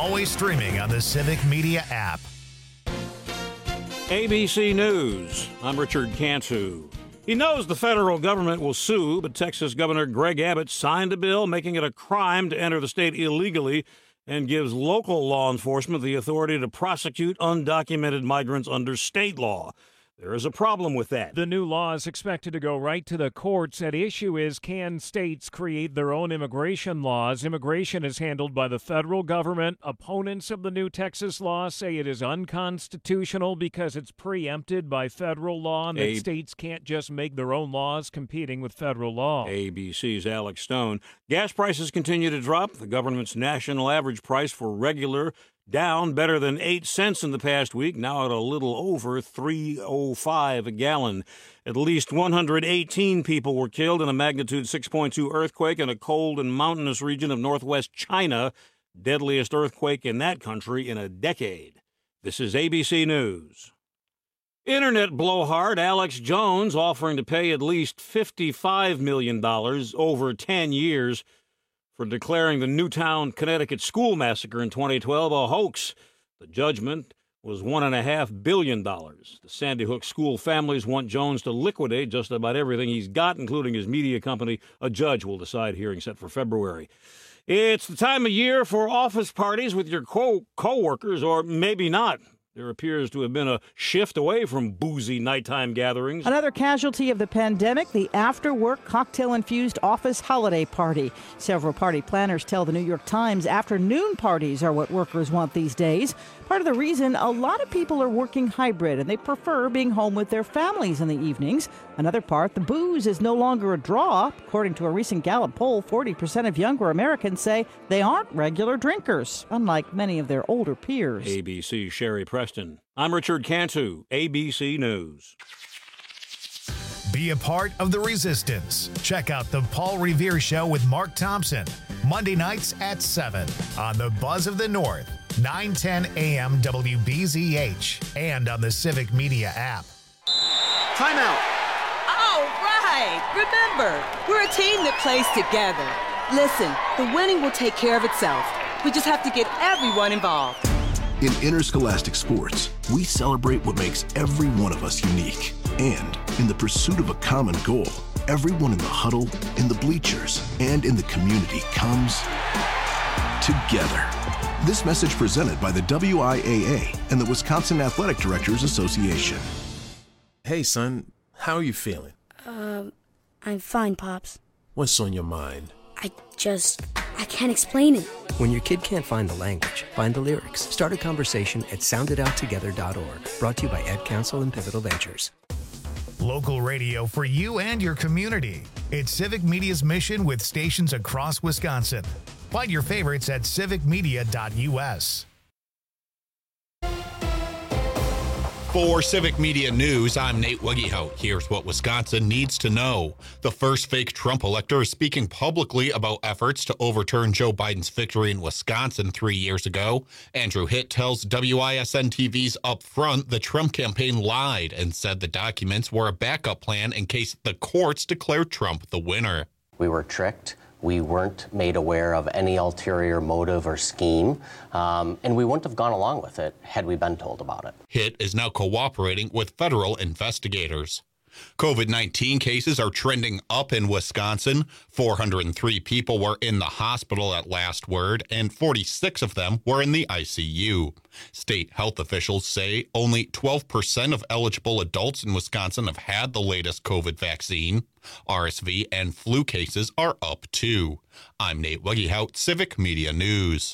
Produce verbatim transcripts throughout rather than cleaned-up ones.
always streaming on the Civic Media app. A B C News. I'm Richard Cantu. He knows the federal government will sue, but Texas Governor Greg Abbott signed a bill making it a crime to enter the state illegally and gives local law enforcement the authority to prosecute undocumented migrants under state law. There is a problem with that. The new law is expected to go right to the courts. At issue is, can states create their own immigration laws? Immigration is handled by the federal government. Opponents of the new Texas law say it is unconstitutional because it's preempted by federal law and that A- states can't just make their own laws competing with federal law. A B C's Alex Stone. Gas prices continue to drop. The government's national average price for regular down better than eight cents in the past week, now at a little over three oh five a gallon. At least one hundred eighteen people were killed in a magnitude six point two earthquake in a cold and mountainous region of northwest China, deadliest earthquake in that country in a decade. This is A B C News. Internet blowhard Alex Jones offering to pay at least fifty-five million dollars over ten years for declaring the Newtown, Connecticut school massacre in twenty twelve a hoax. The judgment was one point five billion dollars. The Sandy Hook school families want Jones to liquidate just about everything he's got, including his media company. A judge will decide, hearing set for February. It's the time of year for office parties with your co- co-workers, or maybe not. There appears to have been a shift away from boozy nighttime gatherings. Another casualty of the pandemic, the after-work cocktail-infused office holiday party. Several party planners tell the New York Times afternoon parties are what workers want these days. Part of the reason, a lot of people are working hybrid and they prefer being home with their families in the evenings. Another part, the booze is no longer a draw. According to a recent Gallup poll, forty percent of younger Americans say they aren't regular drinkers, unlike many of their older peers. A B C's Sherry Preston. I'm Richard Cantu, A B C News. Be a part of the resistance. Check out the Paul Revere Show with Mark Thompson, Monday nights at seven on the Buzz of the North, nine ten a.m. W B Z H, and on the Civic Media app. Timeout. All right. Remember, we're a team that plays together. Listen, the winning will take care of itself. We just have to get everyone involved. In interscholastic sports, we celebrate what makes every one of us unique. And in the pursuit of a common goal, everyone in the huddle, in the bleachers, and in the community comes together. This message presented by the W I A A and the Wisconsin Athletic Directors Association. Hey, son, how are you feeling? Um, I'm fine, Pops. What's on your mind? I just, I can't explain it. When your kid can't find the language, find the lyrics. Start a conversation at sound it out together dot org. Brought to you by Ed Council and Pivotal Ventures. Local radio for you and your community. It's Civic Media's mission with stations across Wisconsin. Find your favorites at civic media dot u s. For Civic Media News, I'm Nate Wegehout. Here's what Wisconsin needs to know. The first fake Trump elector is speaking publicly about efforts to overturn Joe Biden's victory in Wisconsin three years ago. Andrew Hitt tells W I S N T V's Up Front the Trump campaign lied and said the documents were a backup plan in case the courts declared Trump the winner. We were tricked. We weren't made aware of any ulterior motive or scheme, um, and we wouldn't have gone along with it had we been told about it. Hitt is now cooperating with federal investigators. COVID nineteen cases are trending up in Wisconsin. four hundred three people were in the hospital at last word, and forty-six of them were in the I C U. State health officials say only twelve percent of eligible adults in Wisconsin have had the latest COVID vaccine. R S V and flu cases are up, too. I'm Nate Wegehout, Civic Media News.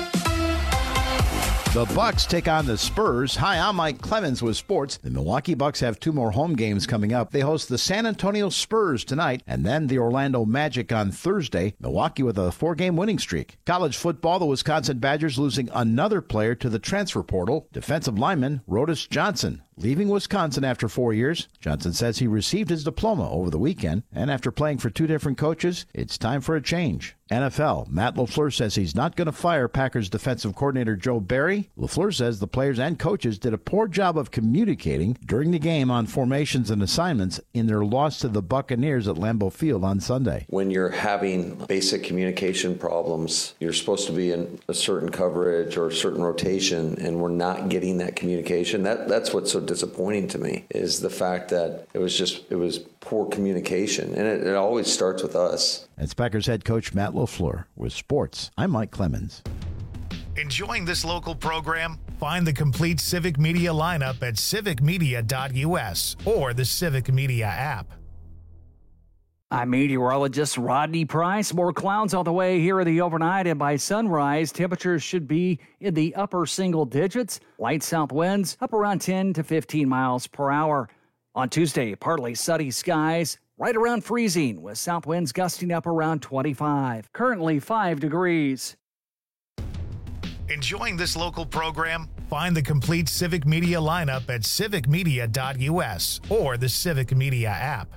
The Bucks take on the Spurs. Hi, I'm Mike Clemens with sports. The Milwaukee Bucks have two more home games coming up. They host the San Antonio Spurs tonight and then the Orlando Magic on Thursday. Milwaukee with a four-game winning streak. College football, the Wisconsin Badgers losing another player to the transfer portal, defensive lineman Rodis Johnson. leaving Wisconsin after four years. Johnson says he received his diploma over the weekend, and after playing for two different coaches, it's time for a change. N F L, Matt LaFleur says he's not going to fire Packers defensive coordinator Joe Barry. LaFleur says the players and coaches did a poor job of communicating during the game on formations and assignments in their loss to the Buccaneers at Lambeau Field on Sunday. When you're having basic communication problems, you're supposed to be in a certain coverage or a certain rotation, and we're not getting that communication. That that's what's so disappointing to me, is the fact that it was just it was poor communication, and it, it always starts with us. That's Packers head coach Matt LaFleur with sports. I'm Mike Clemens. Enjoying this local program? Find the complete Civic Media lineup at civic media dot u s or the Civic Media app. I'm meteorologist Rodney Price. More clouds on the way here in the overnight, and by sunrise, temperatures should be in the upper single digits. Light south winds up around ten to fifteen miles per hour. On Tuesday, partly sunny skies, right around freezing, with south winds gusting up around twenty-five. Currently five degrees. Enjoying this local program? Find the complete Civic Media lineup at civic media dot u s or the Civic Media app.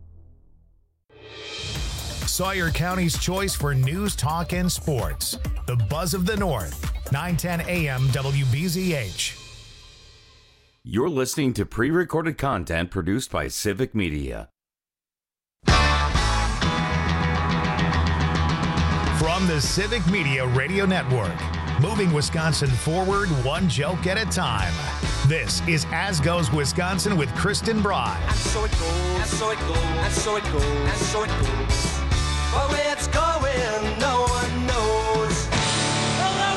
Sawyer County's choice for news, talk, and sports. The Buzz of the North, nine ten a m W B Z H. You're listening to pre-recorded content produced by Civic Media. From the Civic Media Radio Network, moving Wisconsin forward one joke at a time. This is As Goes Wisconsin with Kristen Bry. And so it goes, and so it goes, and so it goes, and so it goes. But where it's going, no one knows. Hello,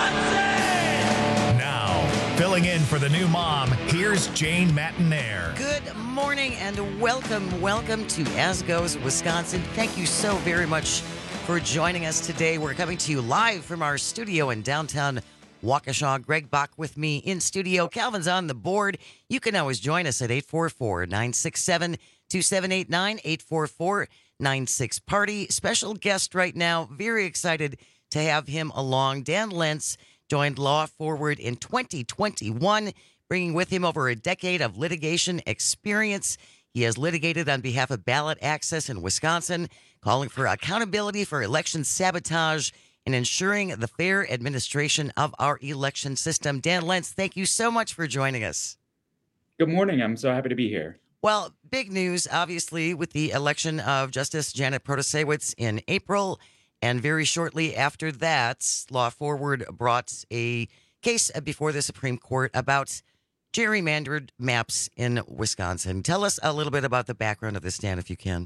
Wisconsin! Now, filling in for the new mom, here's Jane Matinaire. Good morning and welcome, welcome to As Goes Wisconsin. Thank you so very much for joining us today. We're coming to you live from our studio in downtown Waukesha. Greg Bach with me in studio. Calvin's on the board. You can always join us at eight four four, nine six seven, two seven eight nine, eight four four, nine six party. Special guest right now. Very excited to have him along. Dan Lentz joined Law Forward in twenty twenty-one, bringing with him over a decade of litigation experience. He has litigated on behalf of ballot access in Wisconsin, calling for accountability for election sabotage and ensuring the fair administration of our election system. Dan Lentz, thank you so much for joining us. Good morning. I'm so happy to be here. Well, big news, obviously, with the election of Justice Janet Protasiewicz in April. And very shortly after that, Law Forward brought a case before the Supreme Court about gerrymandered maps in Wisconsin. Tell us a little bit about the background of this, Dan, if you can.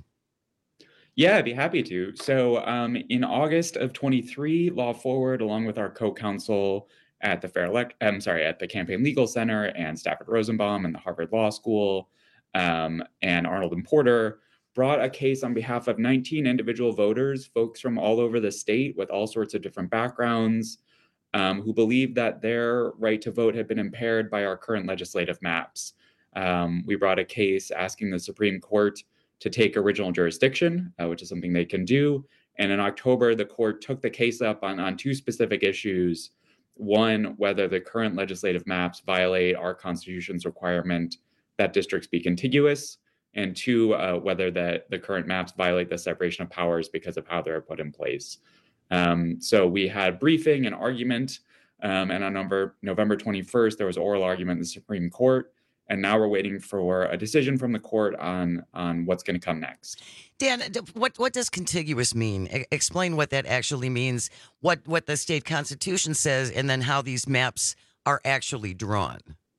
Yeah, I'd be happy to. So um, in August of twenty-three, Law Forward, along with our co-counsel at the Fair Elect, I'm sorry, at the Campaign Legal Center and Stafford Rosenbaum and the Harvard Law School, um, and Arnold and Porter, brought a case on behalf of nineteen individual voters, folks from all over the state with all sorts of different backgrounds, um, who believed that their right to vote had been impaired by our current legislative maps. Um, we brought a case asking the Supreme Court to take original jurisdiction, uh, which is something they can do. And in October, the court took the case up on, on two specific issues. One, whether the current legislative maps violate our Constitution's requirement that districts be contiguous. And two, uh, whether the, the current maps violate the separation of powers because of how they're put in place. Um, so we had briefing and argument. Um, and on November, November twenty-first, there was oral argument in the Supreme Court. And now we're waiting for a decision from the court on, on what's going to come next. Dan, what what does contiguous mean? E- explain what that actually means, what, what the state constitution says, and then how these maps are actually drawn.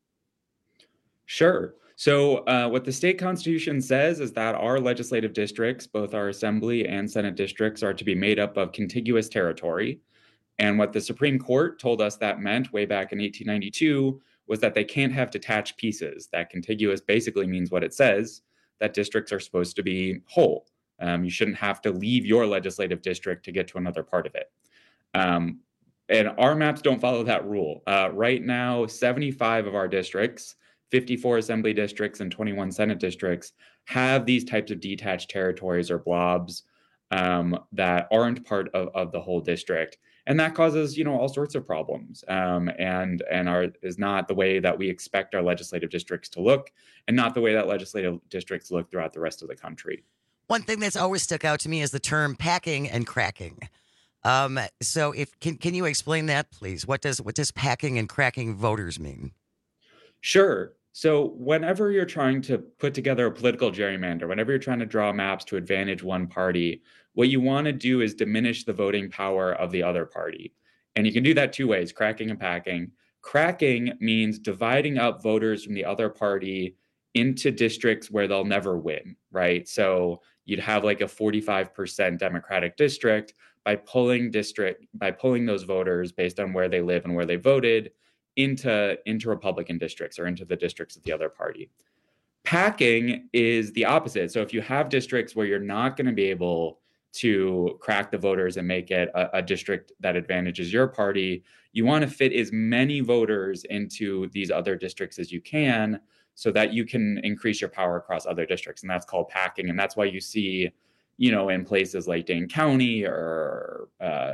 Sure. So uh, what the state constitution says is that our legislative districts, both our assembly and Senate districts, are to be made up of contiguous territory. And what the Supreme Court told us that meant way back in eighteen ninety-two was that they can't have detached pieces. That contiguous basically means what it says, that districts are supposed to be whole. Um, you shouldn't have to leave your legislative district to get to another part of it. Um, and our maps don't follow that rule. Uh, right now, seventy-five of our districts, fifty-four assembly districts and twenty-one Senate districts, have these types of detached territories or blobs um, that aren't part of, of the whole district. And that causes, you know, all sorts of problems, um, and and our is not the way that we expect our legislative districts to look, and not the way that legislative districts look throughout the rest of the country. One thing that's always stuck out to me is the term packing and cracking. Um, so, if can can you explain that, please? What does what does packing and cracking voters mean? Sure. So whenever you're trying to put together a political gerrymander, whenever you're trying to draw maps to advantage one party, what you want to do is diminish the voting power of the other party. And you can do that two ways, cracking and packing. Cracking means dividing up voters from the other party into districts where they'll never win, right? So you'd have like a forty-five percent Democratic district by pulling district by pulling those voters based on where they live and where they voted into, into Republican districts or into the districts of the other party. Packing is the opposite. So if you have districts where you're not going to be able to crack the voters and make it a, a district that advantages your party, you want to fit as many voters into these other districts as you can so that you can increase your power across other districts. And that's called packing. And that's why you see, you know, in places like Dane County or uh,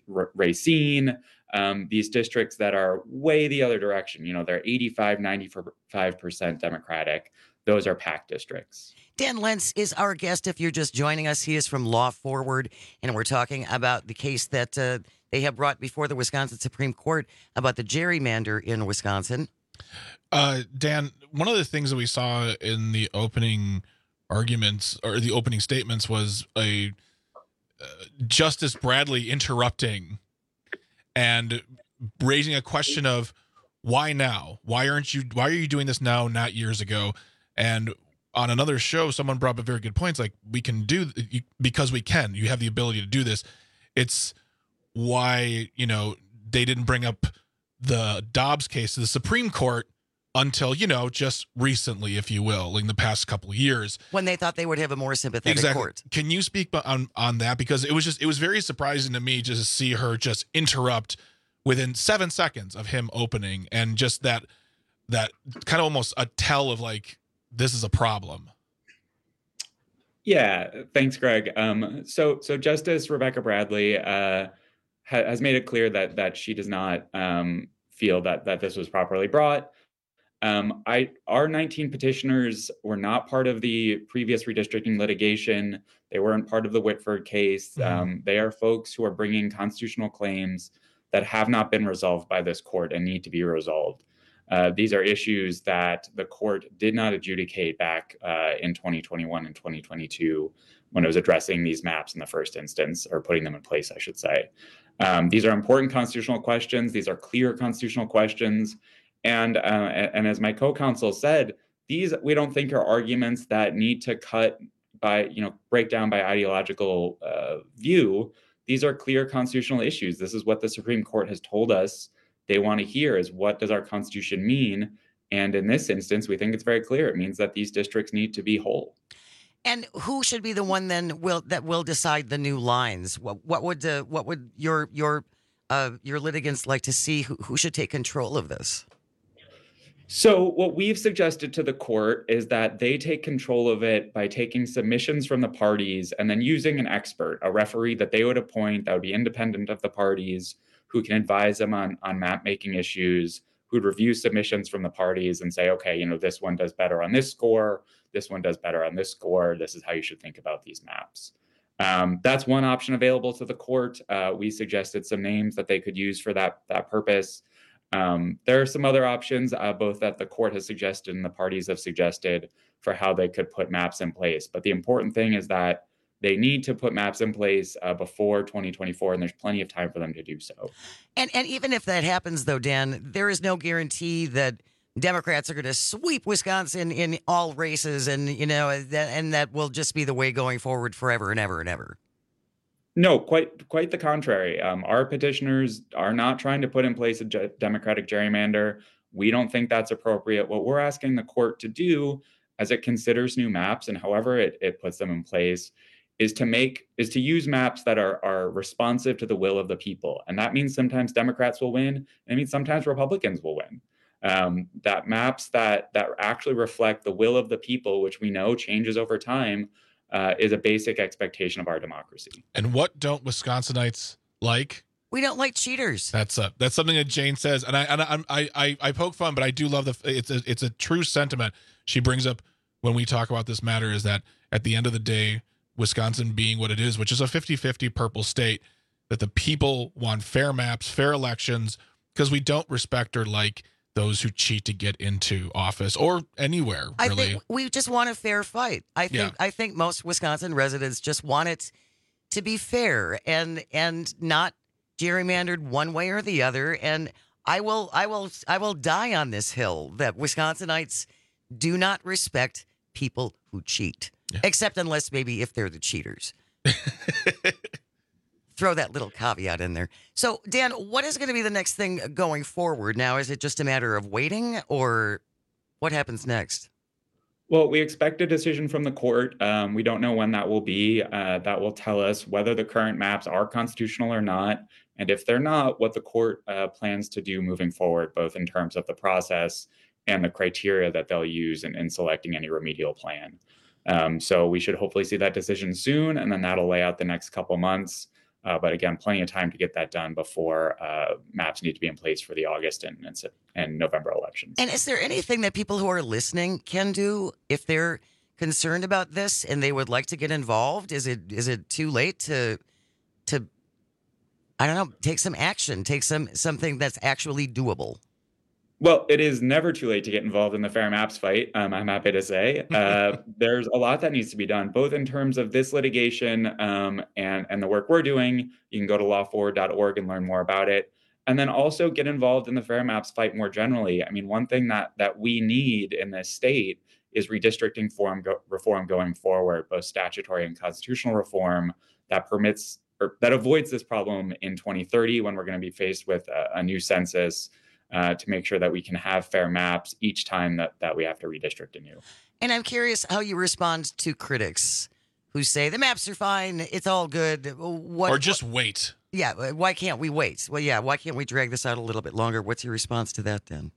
Racine, um, these districts that are way the other direction, you know, they're eighty-five, ninety-five percent Democratic. Those are PAC districts. Dan Lentz is our guest. If you're just joining us, he is from Law Forward, and we're talking about the case that uh, they have brought before the Wisconsin Supreme Court about the gerrymander in Wisconsin. Uh, Dan, one of the things that we saw in the opening arguments or the opening statements was a uh, Justice Bradley interrupting and raising a question of why now? Why aren't you? Why are you doing this now, not years ago? And on another show, someone brought up a very good point. It's like, we can do because we can. You have the ability to do this. It's why, you know, they didn't bring up the Dobbs case to the Supreme Court until, you know, just recently, if you will, in the past couple of years. When they thought they would have a more sympathetic exactly. court. Can you speak on, on that? Because it was just, it was very surprising to me just to see her just interrupt within seven seconds of him opening, and just that, that kind of almost a tell of like, this is a problem. Yeah, thanks, Greg. Um, so, so Justice Rebecca Bradley uh, ha- has made it clear that that she does not um, feel that that this was properly brought. Um, I our nineteen petitioners were not part of the previous redistricting litigation. They weren't part of the Whitford case. Mm-hmm. Um, they are folks who are bringing constitutional claims that have not been resolved by this court and need to be resolved. Uh, these are issues that the court did not adjudicate back uh, in twenty twenty-one and twenty twenty-two when it was addressing these maps in the first instance, or putting them in place, I should say. Um, these are important constitutional questions. These are clear constitutional questions. And, uh, and as my co-counsel said, these we don't think are arguments that need to cut by, you know, break down by ideological uh, view. These are clear constitutional issues. This is what the Supreme Court has told us they want to hear, is what does our Constitution mean? And in this instance, we think it's very clear. It means that these districts need to be whole. And who should be the one then will that will decide the new lines? What, what would uh, what would your your uh, your litigants like to see? Who, who should take control of this? So what we've suggested to the court is that they take control of it by taking submissions from the parties and then using an expert, a referee that they would appoint that would be independent of the parties, who can advise them on, on map making issues, who'd review submissions from the parties and say, okay, you know, this one does better on this score, this one does better on this score, this is how you should think about these maps. Um, that's one option available to the court. Uh, we suggested some names that they could use for that, that purpose. Um, there are some other options, uh, both that the court has suggested and the parties have suggested, for how they could put maps in place. But the important thing is that they need to put maps in place uh, before twenty twenty-four, and there's plenty of time for them to do so. And and even if that happens, though, Dan, there is no guarantee that Democrats are going to sweep Wisconsin in all races, and you know, that, and that will just be the way going forward forever and ever and ever. No, quite quite the contrary. Um, our petitioners are not trying to put in place a ge- Democratic gerrymander. We don't think that's appropriate. What we're asking the court to do, as it considers new maps and however it, it puts them in place, is to make is to use maps that are are responsive to the will of the people. And that means sometimes Democrats will win. And it means sometimes Republicans will win. Um, that maps that that actually reflect the will of the people, which we know changes over time, uh, is a basic expectation of our democracy. And what don't Wisconsinites like? We don't like cheaters. That's uh, that's something that Jane says, and I and I I I, I poke fun, but I do love the it's a it's a true sentiment she brings up when we talk about this matter. Is that at the end of the day, Wisconsin being what it is, which is a fifty-fifty purple state, that the people want fair maps, fair elections, because we don't respect or like those who cheat to get into office or anywhere. Really, I think we just want a fair fight. I think Yeah. I think most Wisconsin residents just want it to be fair and and not gerrymandered one way or the other. And I will I will I will die on this hill that Wisconsinites do not respect people who cheat, except unless maybe if they're the cheaters. Throw that little caveat in there. So, Dan, what is going to be the next thing going forward now? Is it just a matter of waiting, or what happens next? Well, we expect a decision from the court. Um, we don't know when that will be. Uh, that will tell us whether the current maps are constitutional or not. And if they're not, what the court uh, plans to do moving forward, both in terms of the process and the criteria that they'll use in, in selecting any remedial plan. Um, so we should hopefully see that decision soon, and then that'll lay out the next couple months. Uh, but again, plenty of time to get that done before uh, maps need to be in place for the August and, and, and November elections. And is there anything that people who are listening can do if they're concerned about this and they would like to get involved? Is it is it too late to to I don't know, take some action, take some something that's actually doable? Well, it is never too late to get involved in the Fair Maps fight, um, I'm happy to say. Uh, there's a lot that needs to be done, both in terms of this litigation um, and, and the work we're doing. You can go to law forward dot org and learn more about it. And then also get involved in the Fair Maps fight more generally. I mean, one thing that that we need in this state is redistricting form go, reform going forward, both statutory and constitutional reform that permits or that avoids this problem in twenty thirty when we're going to be faced with a, a new census. Uh, to make sure that we can have fair maps each time that, that we have to redistrict anew. And I'm curious how you respond to critics who say the maps are fine, it's all good. What, or just wait. Yeah, why can't we wait? Well, yeah, why can't we drag this out a little bit longer? What's your response to that then?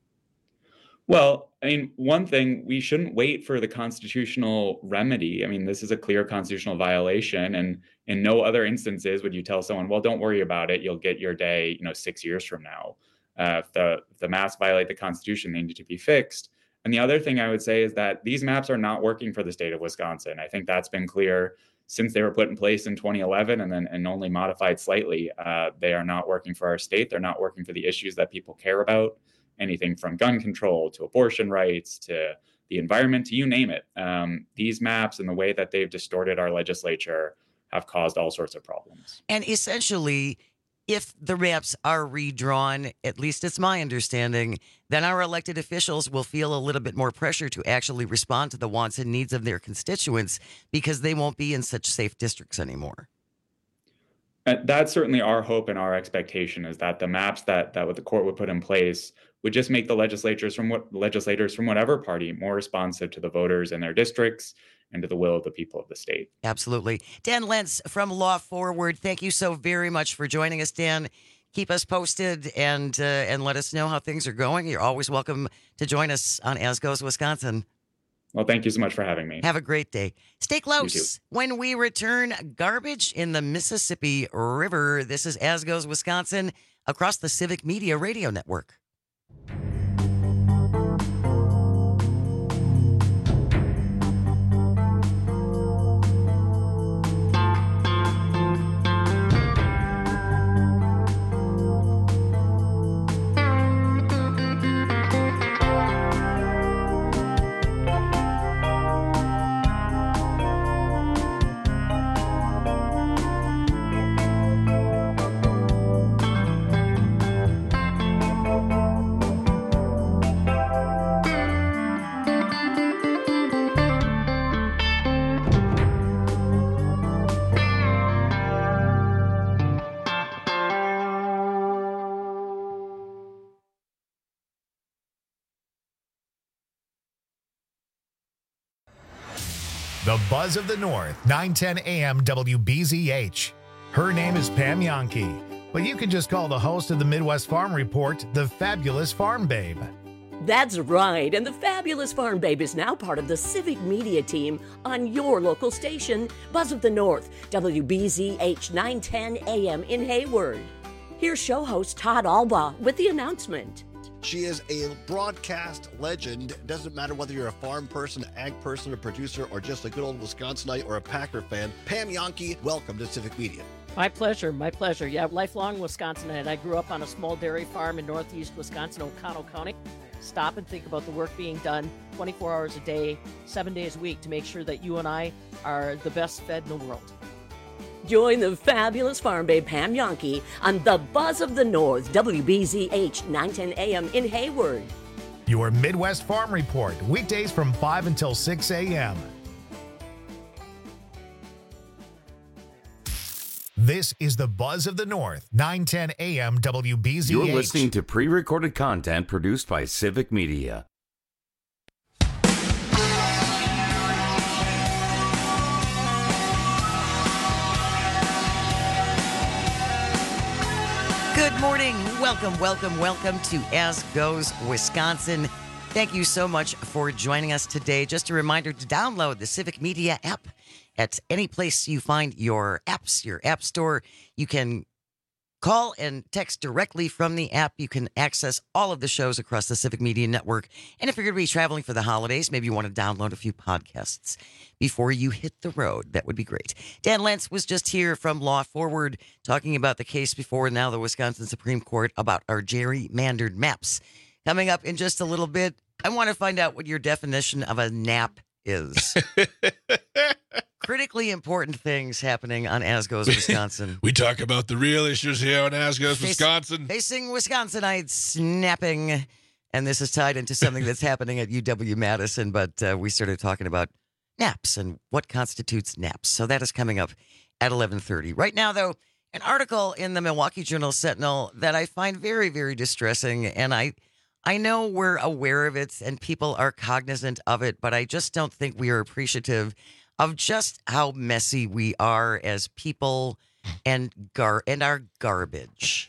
Well, I mean, one thing, we shouldn't wait for the constitutional remedy. I mean, this is a clear constitutional violation, and in no other instances would you tell someone, well, don't worry about it, you'll get your day, you know, six years from now. Uh, if the if the maps violate the Constitution, they need to be fixed. And the other thing I would say is that these maps are not working for the state of Wisconsin. I think that's been clear since they were put in place in twenty eleven and then and only modified slightly. Uh, they are not working for our state. They're not working for the issues that people care about, anything from gun control to abortion rights to the environment, to you name it. Um, these maps and the way that they've distorted our legislature have caused all sorts of problems. And essentially, if the maps are redrawn, at least it's my understanding, then our elected officials will feel a little bit more pressure to actually respond to the wants and needs of their constituents because they won't be in such safe districts anymore. Uh, that's certainly our hope and our expectation, is that the maps that that what the court would put in place would just make the legislatures from what legislators from whatever party more responsive to the voters in their districts and to the will of the people of the state. Absolutely. Dan Lentz from Law Forward, thank you so very much for joining us, Dan. Keep us posted and uh, and let us know how things are going. You're always welcome to join us on As Goes Wisconsin. Well, thank you so much for having me. Have a great day. Stay close. When we return, garbage in the Mississippi River. This is As Goes Wisconsin across the Civic Media Radio Network. The Buzz of the North, nine ten A M W B Z H. Her name is Pam Yankee, but you can just call the host of the Midwest Farm Report the Fabulous Farm Babe. That's right, and the Fabulous Farm Babe is now part of the Civic Media team on your local station, Buzz of the North, W B Z H nine ten A M in Hayward. Here's show host Todd Alba with the announcement. She is a broadcast legend. Doesn't matter whether you're a farm person, ag person, a producer, or just a good old Wisconsinite or a Packer fan. Pam Jahnke, welcome to Civic Media. My pleasure, my pleasure. Yeah, lifelong Wisconsinite. I grew up on a small dairy farm in northeast Wisconsin, Oconto County. Stop and think about the work being done twenty-four hours a day, seven days a week to make sure that you and I are the best fed in the world. Join the fabulous farm babe Pam Jahnke on the Buzz of the North, W B Z H nine ten A M in Hayward. Your Midwest Farm Report, weekdays from five until six a.m. This is the Buzz of the North, nine ten A M W B Z H. You're listening to pre-recorded content produced by Civic Media. Good morning. Welcome, welcome, welcome to As Goes Wisconsin. Thank you so much for joining us today. Just a reminder to download the Civic Media app at any place you find your apps, your app store. You can call and text directly from the app. You can access all of the shows across the Civic Media Network. And if you're going to be traveling for the holidays, maybe you want to download a few podcasts before you hit the road. That would be great. Dan Lentz was just here from Law Forward talking about the case before now the Wisconsin Supreme Court about our gerrymandered maps. Coming up in just a little bit, I want to find out what your definition of a nap is. Critically important things happening on As Goes Wisconsin. We talk about the real issues here on As Goes Face, Wisconsin. Facing Wisconsinites snapping. And this is tied into something that's happening at U W-Madison, but uh, we started talking about naps and what constitutes naps. So that is coming up at eleven thirty. Right now, though, an article in the Milwaukee Journal-Sentinel that I find very, very distressing, and I I know we're aware of it and people are cognizant of it, but I just don't think we are appreciative of just how messy we are as people and gar and our garbage.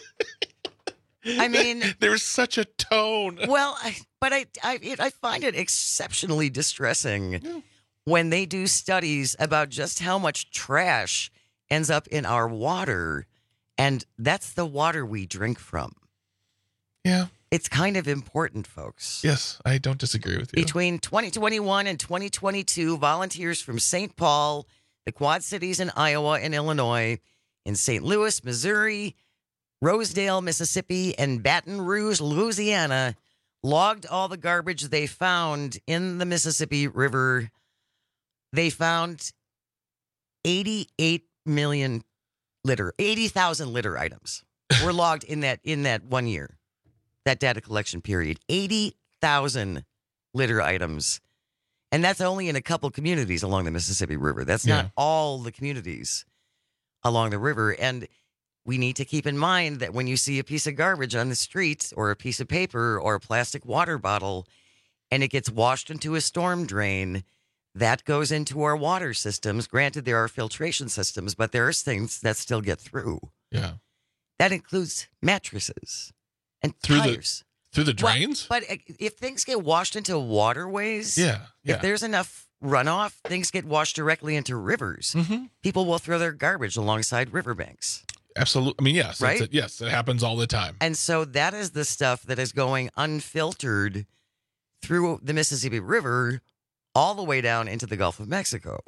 I mean, there's such a tone. Well, I, but I I, it, I find it exceptionally distressing yeah. when they do studies about just how much trash ends up in our water, and that's the water we drink from. Yeah. It's kind of important, folks. Yes, I don't disagree with you. Between twenty twenty-one and twenty twenty-two, volunteers from Saint Paul, the Quad Cities in Iowa and Illinois, in Saint Louis, Missouri, Rosedale, Mississippi, and Baton Rouge, Louisiana, logged all the garbage they found in the Mississippi River. They found eighty-eight million litter, eighty thousand litter items were logged in that in that one year. That data collection period, eighty thousand litter items. And that's only in a couple communities along the Mississippi River. That's not yeah. all the communities along the river. And we need to keep in mind that when you see a piece of garbage on the street or a piece of paper or a plastic water bottle and it gets washed into a storm drain, that goes into our water systems. Granted, there are filtration systems, but there are things that still get through. Yeah. That includes mattresses. And through tires. The, through the drains? Well, but if things get washed into waterways, yeah, yeah. if there's enough runoff, things get washed directly into rivers. Mm-hmm. People will throw their garbage alongside riverbanks. Absolutely. I mean, yes. Right? It, yes, it happens all the time. And so that is the stuff that is going unfiltered through the Mississippi River all the way down into the Gulf of Mexico.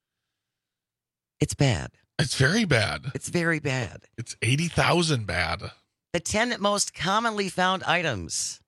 It's bad. It's very bad. It's very bad. It's eighty thousand bad. The ten most commonly found items.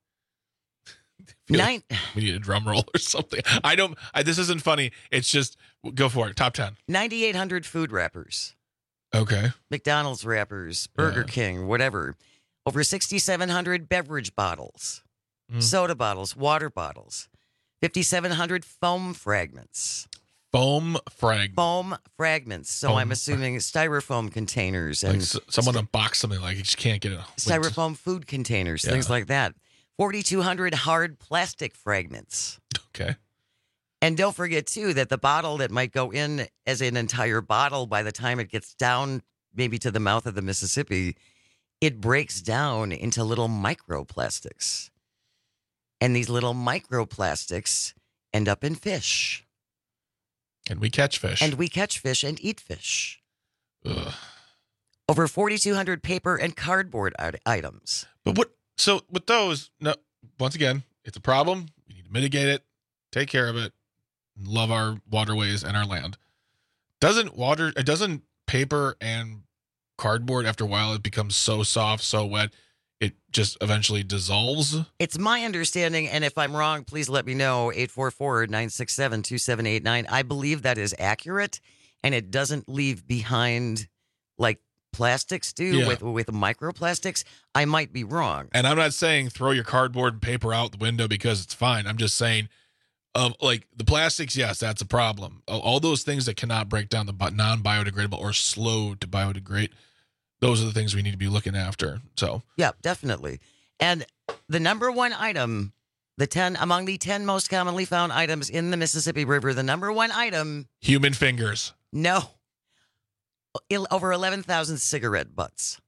Nine. Like we need a drum roll or something. I don't. I, this isn't funny. It's just go for it. Top ten. ninety-eight hundred food wrappers. Okay. McDonald's wrappers, Burger yeah. King, whatever. Over sixty-seven hundred beverage bottles, mm. soda bottles, water bottles. fifty-seven hundred foam fragments. Foam fragments. Foam fragments. So foam I'm assuming styrofoam containers and like s- someone st- unboxed something like you just can't get it. Styrofoam food containers, yeah. things like that. forty-two hundred hard plastic fragments. Okay. And don't forget too that the bottle that might go in as an entire bottle by the time it gets down maybe to the mouth of the Mississippi, it breaks down into little microplastics. And these little microplastics end up in fish. And we catch fish. And we catch fish and eat fish. Ugh. Over forty-two hundred paper and cardboard it- items. But what? So with those, no. Once again, it's a problem. We need to mitigate it, take care of it, love our waterways and our land. Doesn't water? It doesn't paper and cardboard after a while it becomes so soft, so wet, it just eventually dissolves. It's my understanding, and if I'm wrong, please let me know. eight four four, nine six seven, two seven eight nine. I believe that is accurate, and it doesn't leave behind like plastics do Yeah. with with microplastics. I might be wrong. And I'm not saying throw your cardboard and paper out the window because it's fine. I'm just saying, um, like the plastics, yes, that's a problem. All- All those things that cannot break down the bi- non-biodegradable or slow to biodegrade, those are the things we need to be looking after. So Yeah, definitely. And the number one item, the ten among the ten most commonly found items in the Mississippi River, the number one item, human fingers. no, il- over eleven thousand cigarette butts.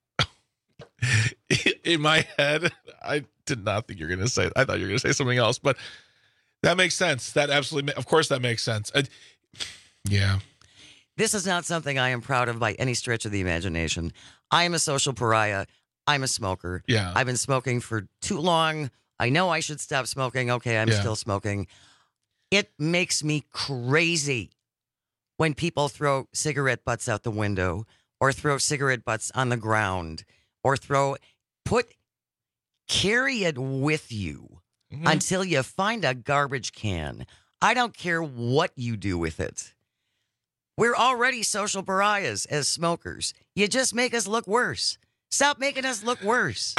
In my head, I did not think you were going to say. I thought you were going to say something else, but that makes sense. That absolutely, ma- of course, that makes sense. I, yeah. This is not something I am proud of by any stretch of the imagination. I am a social pariah. I'm a smoker. Yeah. I've been smoking for too long. I know I should stop smoking. Okay, I'm Yeah. still smoking. It makes me crazy when people throw cigarette butts out the window or throw cigarette butts on the ground or throw, put, carry it with you Mhm. until you find a garbage can. I don't care what you do with it. We're already social pariahs as smokers. You just make us look worse. Stop making us look worse.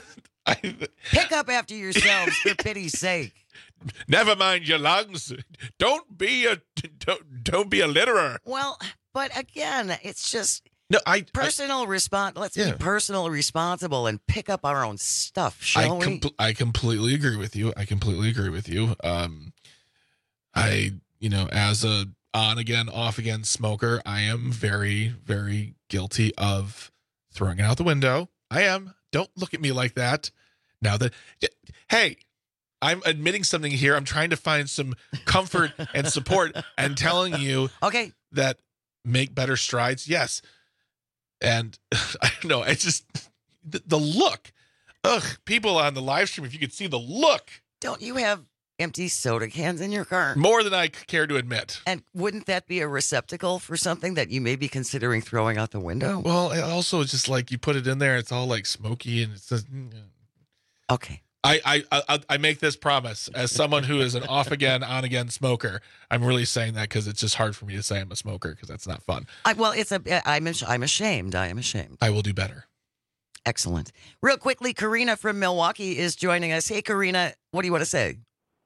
Pick up after yourselves, for pity's sake. Never mind your lungs. Don't be a don't, don't be a litterer. Well, but again, it's just no, I personal response. Let's Yeah. be personal responsible and pick up our own stuff, I shall we? compl- I completely agree with you. I completely agree with you. Um, I you know as a on again off again smoker, I am very very guilty of throwing it out the window. I am. Don't look at me like that. Now that hey. I'm admitting something here. I'm trying to find some comfort and support and telling you okay. that make better strides. Yes. And I don't know. It's just the, the look. Ugh. People on the live stream, if you could see the look. Don't you have empty soda cans in your car? More than I care to admit. And wouldn't that be a receptacle for something that you may be considering throwing out the window? Well, it also it's just like you put it in there. It's all like smoky and it's just. Okay. I, I I I make this promise as someone who is an off again, on again smoker. I'm really saying that because it's just hard for me to say I'm a smoker because that's not fun. I, well, it's a. I'm. I'm ashamed. I am ashamed. I will do better. Excellent. Real quickly, Karina from Milwaukee is joining us. Hey, Karina, what do you want to say?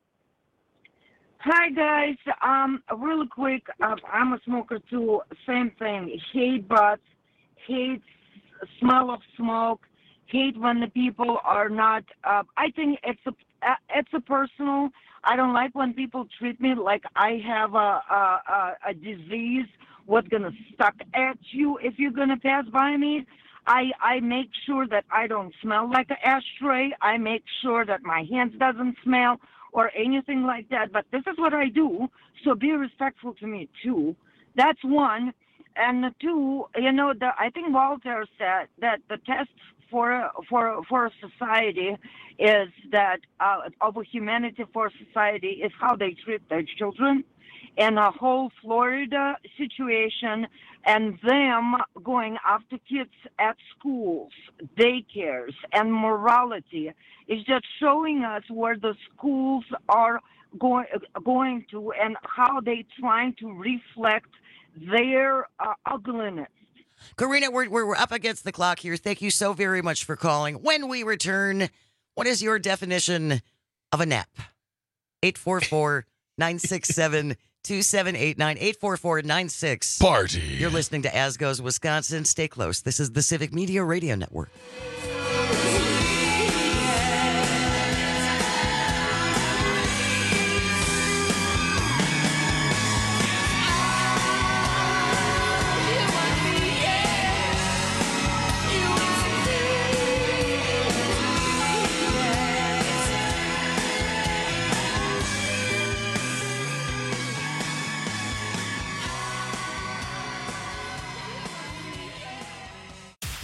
Hi guys. Um, really quick. Uh, I'm a smoker too. Same thing. Hate butts. Hate smell of smoke. Hate when the people are not. Uh, I think it's a uh, it's a personal. I don't like when people treat me like I have a a, a, a disease. What's gonna stuck at you if you're gonna pass by me? I I make sure that I don't smell like an ashtray. I make sure that my hands doesn't smell or anything like that. But this is what I do. So be respectful to me too. That's one. And two, you know, the, I think Walter said that the test for for for a society is that uh, of a humanity for society is how they treat their children, and a whole Florida situation, and them going after kids at schools, daycares, and morality is just showing us where the schools are going going to and how they trying to reflect their uh, ugliness. Karina, we're, we're up against the clock here. Thank you so very much for calling. When we return, what is your definition of a nap? eight four four, nine six seven, two seven eight nine. eight four four nine six. Party. You're listening to As Goes Wisconsin. Stay close. This is the Civic Media Radio Network.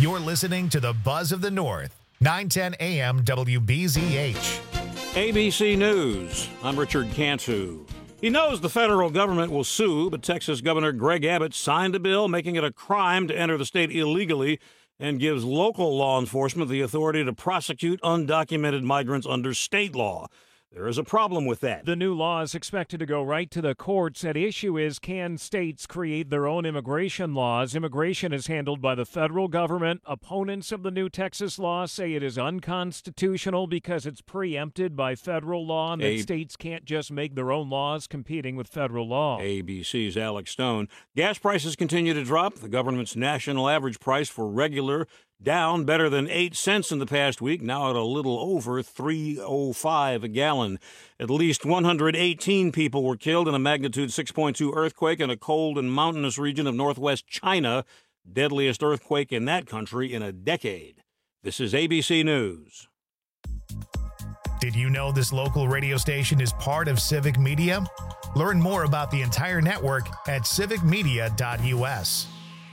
You're listening to the Buzz of the North, nine ten A M W B Z H. A B C News. I'm Richard Cantu. He knows the federal government will sue, but Texas Governor Greg Abbott signed a bill making it a crime to enter the state illegally and gives local law enforcement the authority to prosecute undocumented migrants under state law. There is a problem with that. The new law is expected to go right to the courts. At issue is, can states create their own immigration laws? Immigration is handled by the federal government. Opponents of the new Texas law say it is unconstitutional because it's preempted by federal law and that A- states can't just make their own laws competing with federal law. A B C's Alex Stone. Gas prices continue to drop. The government's national average price for regular down better than eight cents in the past week, now at a little over three oh five a gallon. At least one hundred eighteen people were killed in a magnitude six point two earthquake in a cold and mountainous region of northwest China, deadliest earthquake in that country in a decade. This is A B C News. Did you know this local radio station is part of Civic Media? Learn more about the entire network at civic media dot U S.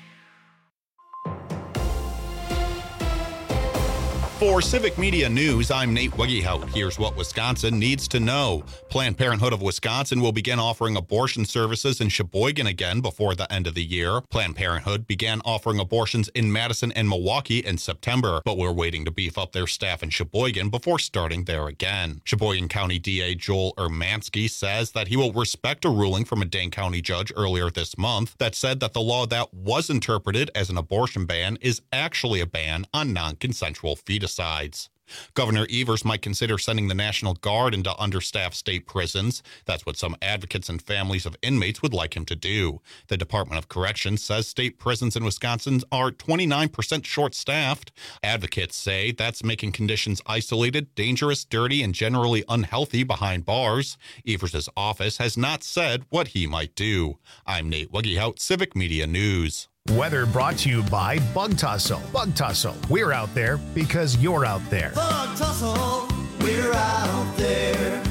For Civic Media News, I'm Nate Wegehout. Here's what Wisconsin needs to know. Planned Parenthood of Wisconsin will begin offering abortion services in Sheboygan again before the end of the year. Planned Parenthood began offering abortions in Madison and Milwaukee in September, but we're waiting to beef up their staff in Sheboygan before starting there again. Sheboygan County D A Joel Ermansky says that he will respect a ruling from a Dane County judge earlier this month that said that the law that was interpreted as an abortion ban is actually a ban on non-consensual fetuses. Sides. Governor Evers might consider sending the National Guard into understaffed state prisons. That's what some advocates and families of inmates would like him to do. The Department of Corrections says state prisons in Wisconsin are twenty-nine percent short-staffed. Advocates say that's making conditions isolated, dangerous, dirty, and generally unhealthy behind bars. Evers' office has not said what he might do. I'm Nate Wegehout, Civic Media News. Weather brought to you by Bug Tussle. Bug Tussle. We're out there because you're out there. Bug Tussle. We're out there.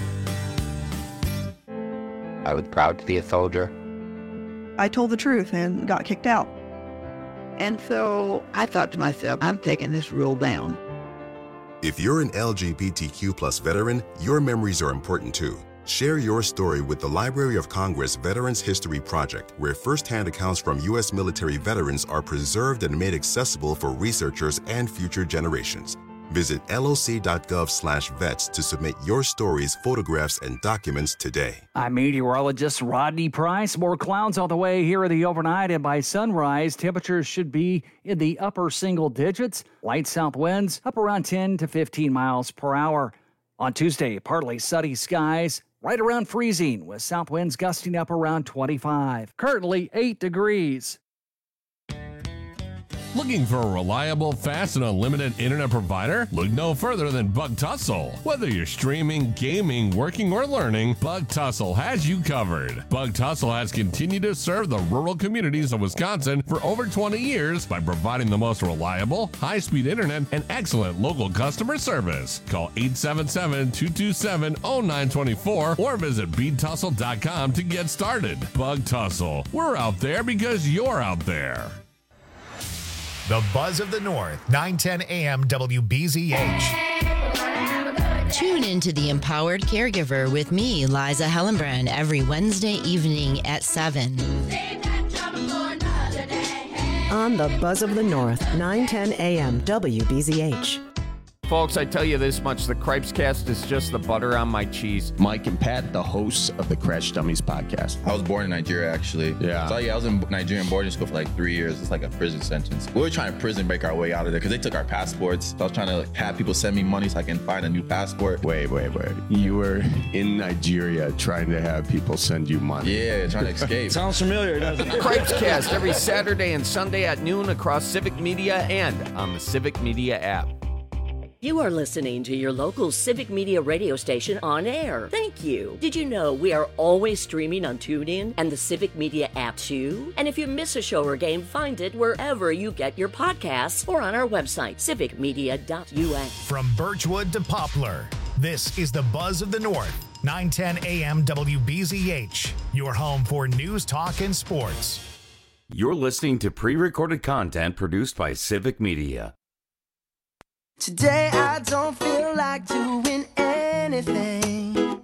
I was proud to be a soldier. I told the truth and got kicked out. And so I thought to myself, I'm taking this rule down. If you're an L G B T Q plus veteran, your memories are important too. Share your story with the Library of Congress Veterans History Project, where firsthand accounts from U S military veterans are preserved and made accessible for researchers and future generations. Visit loc.gov slash vets to submit your stories, photographs, and documents today. I'm meteorologist Rodney Price. More clouds all the way here in the overnight, and by sunrise, temperatures should be in the upper single digits. Light south winds up around ten to fifteen miles per hour. On Tuesday, partly sunny skies, right around freezing, with south winds gusting up around twenty-five. Currently eight degrees. Looking for a reliable, fast, and unlimited internet provider? Look no further than Bug Tussle. Whether you're streaming, gaming, working, or learning, Bug Tussle has you covered. Bug Tussle has continued to serve the rural communities of Wisconsin for over twenty years by providing the most reliable, high-speed internet and excellent local customer service. Call eight seven seven, two two seven, zero nine two four or visit bead tussle dot com to get started. Bug Tussle. We're out there because you're out there. The Buzz of the North, nine ten A M W B Z H. Tune into The Empowered Caregiver with me, Liza Hellenbrand, every Wednesday evening at seven. On The Buzz of the North, nine ten A M W B Z H. Folks, I tell you this much, the Cripescast is just the butter on my cheese. Mike and Pat, the hosts of the Crash Dummies podcast. I was born in Nigeria, actually. Yeah. So, yeah, I was in Nigerian boarding school for like three years. It's like a prison sentence. We were trying to prison break our way out of there because they took our passports. So I was trying to like, have people send me money so I can find a new passport. Wait, wait, wait. You were in Nigeria trying to have people send you money. Yeah, trying to escape. Sounds familiar, doesn't it? Cripescast every Saturday and Sunday at noon across Civic Media and on the Civic Media app. You are listening to your local Civic Media radio station on air. Thank you. Did you know we are always streaming on TuneIn and the Civic Media app too? And if you miss a show or game, find it wherever you get your podcasts or on our website, civic media dot U S. From Birchwood to Poplar, this is the Buzz of the North, nine ten A M W B Z H, your home for news, talk, and sports. You're listening to pre-recorded content produced by Civic Media. Today I don't feel like doing anything.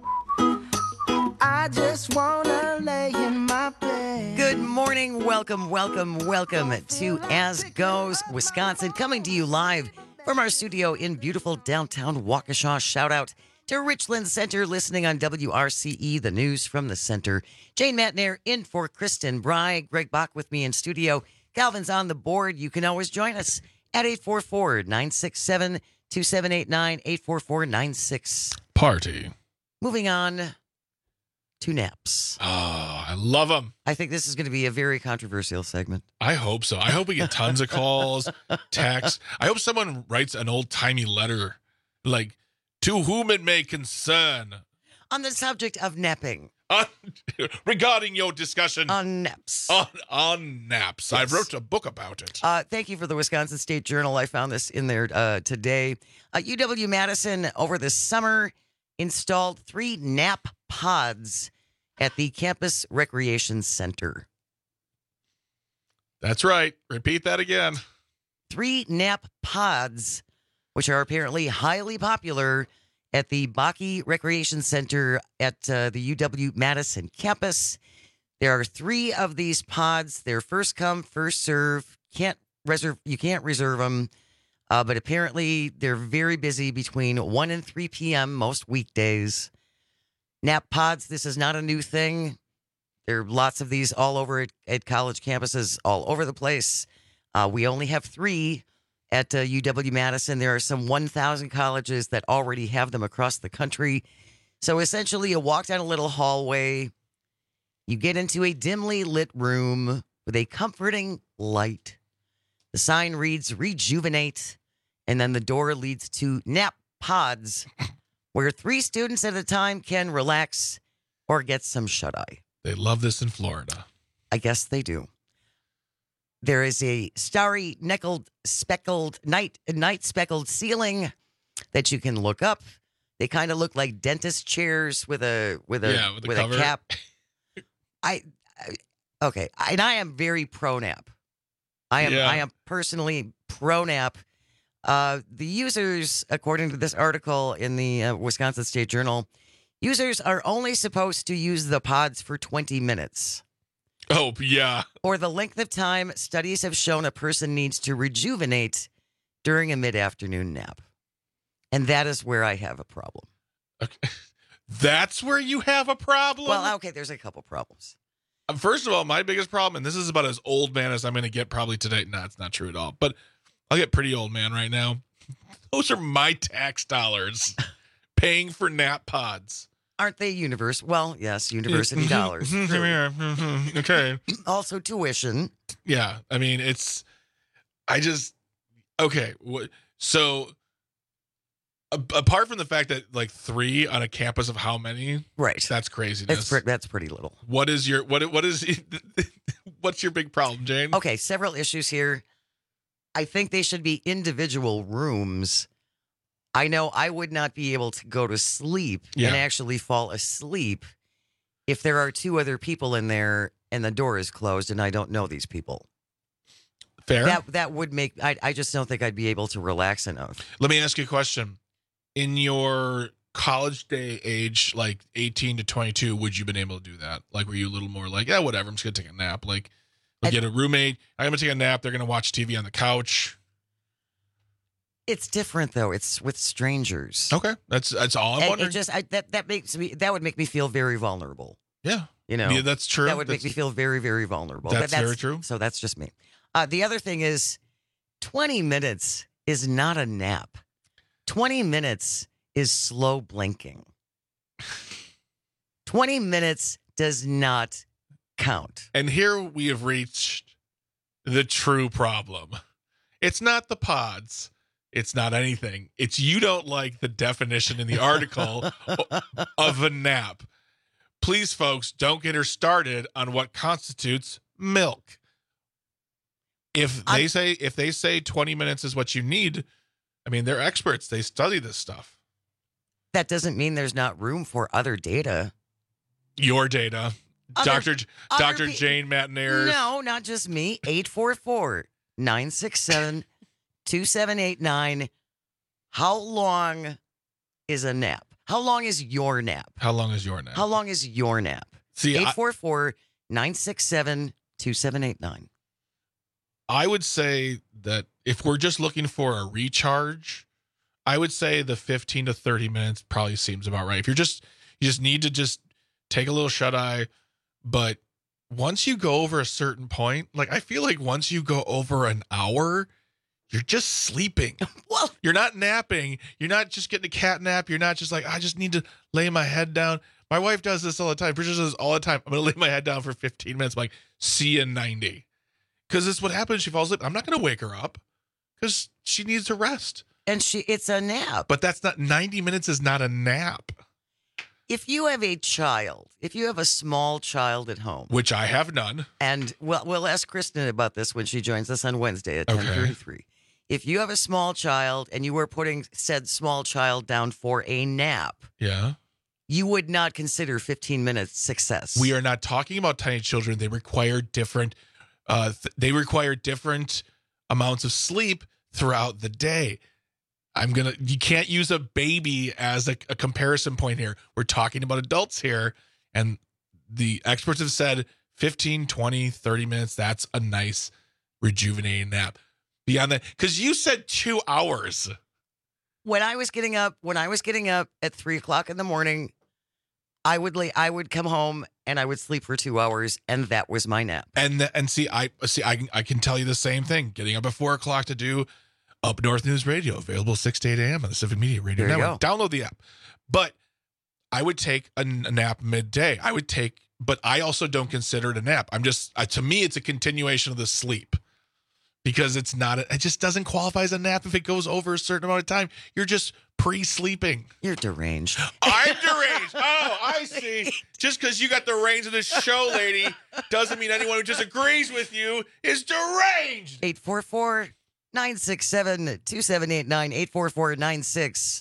I just wanna lay in my bed. Good morning, welcome, welcome, welcome to As Goes Wisconsin, coming to you live from our studio in beautiful downtown Waukesha. Shout out to Richland Center, listening on W R C E, the news from the center. Jane Matnair in for Kristen Bry. Greg Bach with me in studio. Calvin's on the board. You can always join us at eight four four, nine six seven, two seven eight nine, eight four four nine six. Party. Moving on to naps. Oh, I love them. I think this is going to be a very controversial segment. I hope so. I hope we get tons of calls, texts. I hope someone writes an old-timey letter, like, to whom it may concern. On the subject of napping. Uh, regarding your discussion. On naps. On, on naps. Yes. I wrote a book about it. Uh, thank you for the Wisconsin State Journal. I found this in there uh, today. Uh, U W-Madison, over the summer, installed three nap pods at the Campus Recreation Center. That's right. Repeat that again. Three nap pods, which are apparently highly popular at the Bakke Recreation Center at uh, the U W-Madison campus. There are three of these pods. They're first come, first serve. Can't reserve. You can't reserve them. Uh, but apparently, they're very busy between one and three p.m. most weekdays. Nap pods, this is not a new thing. There are lots of these all over at, at college campuses, all over the place. Uh, we only have three at uh, U W-Madison. There are some one thousand colleges that already have them across the country. So essentially, you walk down a little hallway. You get into a dimly lit room with a comforting light. The sign reads Rejuvenate, and then the door leads to nap pods, where three students at a time can relax or get some shut-eye. They love this in Florida. I guess they do. There is a starry, neckled, speckled, night, night speckled ceiling that you can look up. They kind of look like dentist chairs with a with a yeah, with, a, with a cap. I, I okay, and I am very pro nap. I am Yeah. I am personally pro nap. Uh, the users, according to this article in the uh, Wisconsin State Journal, users are only supposed to use the pods for twenty minutes. Oh, yeah. Or the length of time studies have shown a person needs to rejuvenate during a mid-afternoon nap. And that is where I have a problem. Okay. That's where you have a problem? Well, okay, there's a couple problems. Uh, First of all, my biggest problem, and this is about as old man as I'm going to get probably today. No, it's not true at all. But I'll get pretty old man right now. Those are my tax dollars paying for nap pods. Aren't they universe? Well, yes, university Mhm, dollars. mhm, True. mhm, mhm, Okay. Also tuition. Yeah. I mean, it's, I just, okay. What, so, a, apart from the fact that like three on a campus of how many? Right. That's craziness. That's, pre- that's pretty little. What is your, what, what is, what's your big problem, Jane? Okay, several issues here. I think they should be individual rooms. I know I would not be able to go to sleep Yeah. and actually fall asleep if there are two other people in there and the door is closed and I don't know these people. Fair. That that would make, I, I just don't think I'd be able to relax enough. Let me ask you a question. In your college day age, like eighteen to twenty-two, would you been able to do that? Like, were you a little more like, yeah, whatever, I'm just going to take a nap? Like, we get a roommate, I'm going to take a nap, they're going to watch T V on the couch. It's different though. It's with strangers. Okay. That's that's all I'm And wondering. it just, I, that, that makes me, that would make me feel very vulnerable. Yeah. You know, Yeah, that's true. That would make That's- me feel very, very vulnerable. That's But very true. So that's just me. Uh, the other thing is twenty minutes is not a nap. twenty minutes is slow blinking. twenty minutes does not count. And here we have reached the true problem. It's not the pods. It's not anything. It's you don't like the definition in the article of a nap. Please, folks, don't get her started on what constitutes milk. If they I'm- say if they say twenty minutes is what you need, I mean, they're experts. They study this stuff. That doesn't mean there's not room for other data. Your data. Other, Doctor other Doctor pe- Jane McNair. No, not just me. eight four four, nine six seven, two seven eight nine. How long is a nap? How long is your nap? How long is your nap? How long is your nap? See, eight four four, nine six seven, two seven eight nine. I would say that if we're just looking for a recharge, I would say the fifteen to thirty minutes probably seems about right. If you're just, you just need to just take a little shut eye. But once you go over a certain point, like I feel like once you go over an hour, you're just sleeping. Well, you're not napping. You're not just getting a cat nap. You're not just like, I just need to lay my head down. My wife does this all the time. Bridget does this all the time. I'm going to lay my head down for fifteen minutes. I'm like, see you in ninety. Because it's what happens. She falls asleep. I'm not going to wake her up because she needs to rest. And she, it's a nap. But that's not, ninety minutes is not a nap. If you have a child, if you have a small child at home. Which I have none. And we'll, we'll ask Kristen about this when she joins us on Wednesday at ten thirty-three. Okay. If you have a small child and you were putting said small child down for a nap. Yeah. You would not consider fifteen minutes success. We are not talking about tiny children. They require different, uh, th- they require different amounts of sleep throughout the day. I'm going to, you can't use a baby as a, a comparison point here. We're talking about adults here. And the experts have said fifteen, twenty, thirty minutes. That's a nice rejuvenating nap. Beyond that, because you said two hours. When I was getting up, when I was getting up at three o'clock in the morning, I would lay, I would come home and I would sleep for two hours, and that was my nap. And the, and see, I see, I I can tell you the same thing. Getting up at four o'clock to do Up North News Radio, available six to eight a.m. on the Civic Media Radio there Network. Download the app. But I would take a, a nap midday. I would take, but I also don't consider it a nap. I'm just, uh, to me, it's a continuation of the sleep. Because it's not, a, it just doesn't qualify as a nap if it goes over a certain amount of time. You're just pre-sleeping. You're deranged. I'm deranged. Oh, I see. Just because you got the reins of this show, lady, doesn't mean anyone who disagrees with you is deranged. eight four four, nine six seven, two seven eight nine, eight four four nine six.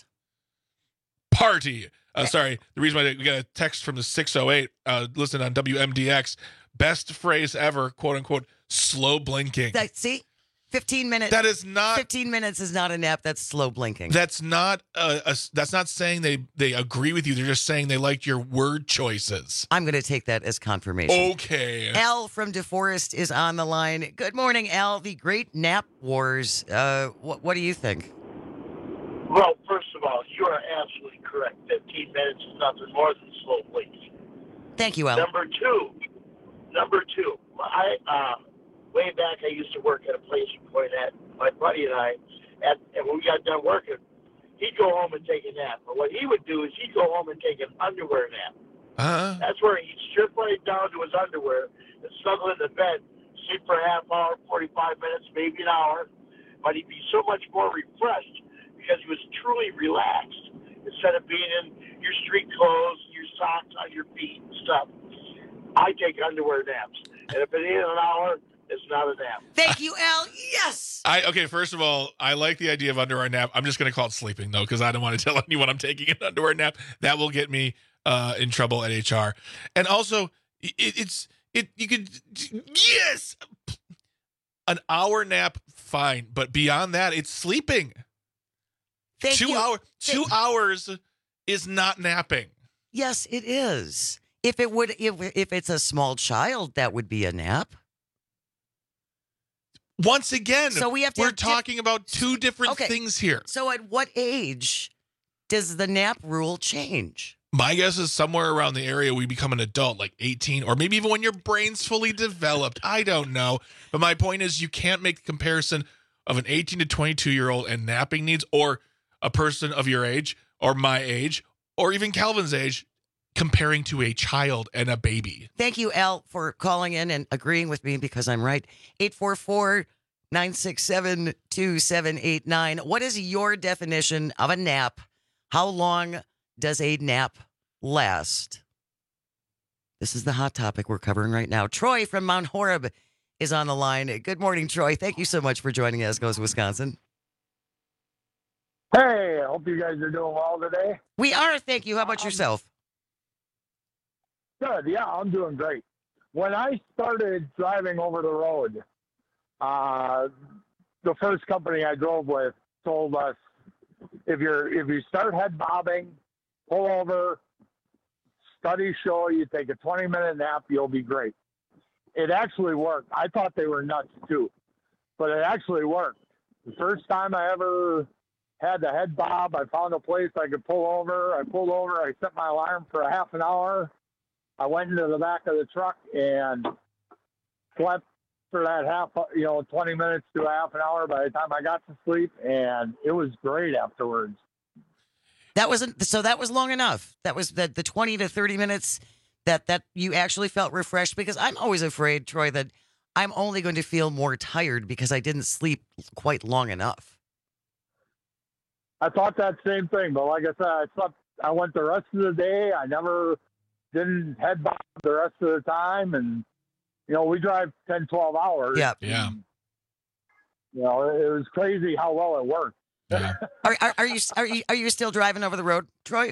Party. Uh, sorry, the reason why we got a text from the six oh eight, uh, listen on W M D X, best phrase ever, quote unquote, slow blinking. That, see? fifteen minutes. That is not. fifteen minutes is not a nap. That's slow blinking. That's not a, a. That's not saying they they agree with you. They're just saying they liked your word choices. I'm going to take that as confirmation. Okay. Al from DeForest is on the line. Good morning, Al. The Great Nap Wars. Uh, what what do you think? Well, first of all, you are absolutely correct. fifteen minutes is nothing more than slow blinking. Thank you, Al. Number two. Number two. I. Uh, Way back, I used to work at a place in Poynette. My buddy and I, at, and when we got done working, he'd go home and take a nap. But what he would do is he'd go home and take an underwear nap. Uh-huh. That's where he'd strip right down to his underwear and snuggle in the bed, sleep for a half hour, forty-five minutes, maybe an hour. But he'd be so much more refreshed because he was truly relaxed instead of being in your street clothes, your socks on your feet and stuff. I take underwear naps. And if it ain't an hour, it's not a nap. Thank you, Al. Yes. I okay. First of all, I like the idea of underwear nap. I'm just going to call it sleeping though, because I don't want to tell anyone I'm taking an underwear nap. That will get me uh, in trouble at H R. And also, it, it's it. You could yes, an hour nap, fine, but beyond that, it's sleeping. Thank two you. hour, two Thank- hours is not napping. Yes, it is. If it would, if if it's a small child, that would be a nap. Once again, so we have to we're have talking di- about two different okay. things here. So at what age does the nap rule change? My guess is somewhere around the area we become an adult, like eighteen, or maybe even when your brain's fully developed. I don't know. But my point is you can't make the comparison of an eighteen to twenty-two year old and napping needs, or a person of your age or my age or even Calvin's age comparing to a child and a baby. Thank you, Al, for calling in and agreeing with me because I'm right. eight four four, nine six seven, two seven eight nine. What is your definition of a nap? How long does a nap last? This is the hot topic we're covering right now. Troy from Mount Horeb is on the line. Good morning, Troy. Thank you so much for joining us, Goes Wisconsin. Hey, I hope you guys are doing well today. We are, thank you. How about yourself? Good. Yeah, I'm doing great. When I started driving over the road, uh, the first company I drove with told us, if you're if you start head bobbing, pull over. Studies show you take a twenty minute nap, you'll be great. It actually worked. I thought they were nuts too, but it actually worked. The first time I ever had the head bob, I found a place I could pull over. I pulled over. I set my alarm for a half an hour. I went into the back of the truck and slept for that half, you know, twenty minutes to a half an hour by the time I got to sleep, and it was great afterwards. That wasn't so. That was long enough. That was the the twenty to thirty minutes that that you actually felt refreshed. Because I'm always afraid, Troy, that I'm only going to feel more tired because I didn't sleep quite long enough. I thought that same thing, but like I said, I slept. I went the rest of the day. I never didn't head bob the rest of the time, and you know we drive ten, twelve hours. Yeah, yeah. You know, it was crazy how well it worked. Yeah. Are, are are you are you are you still driving over the road, Troy?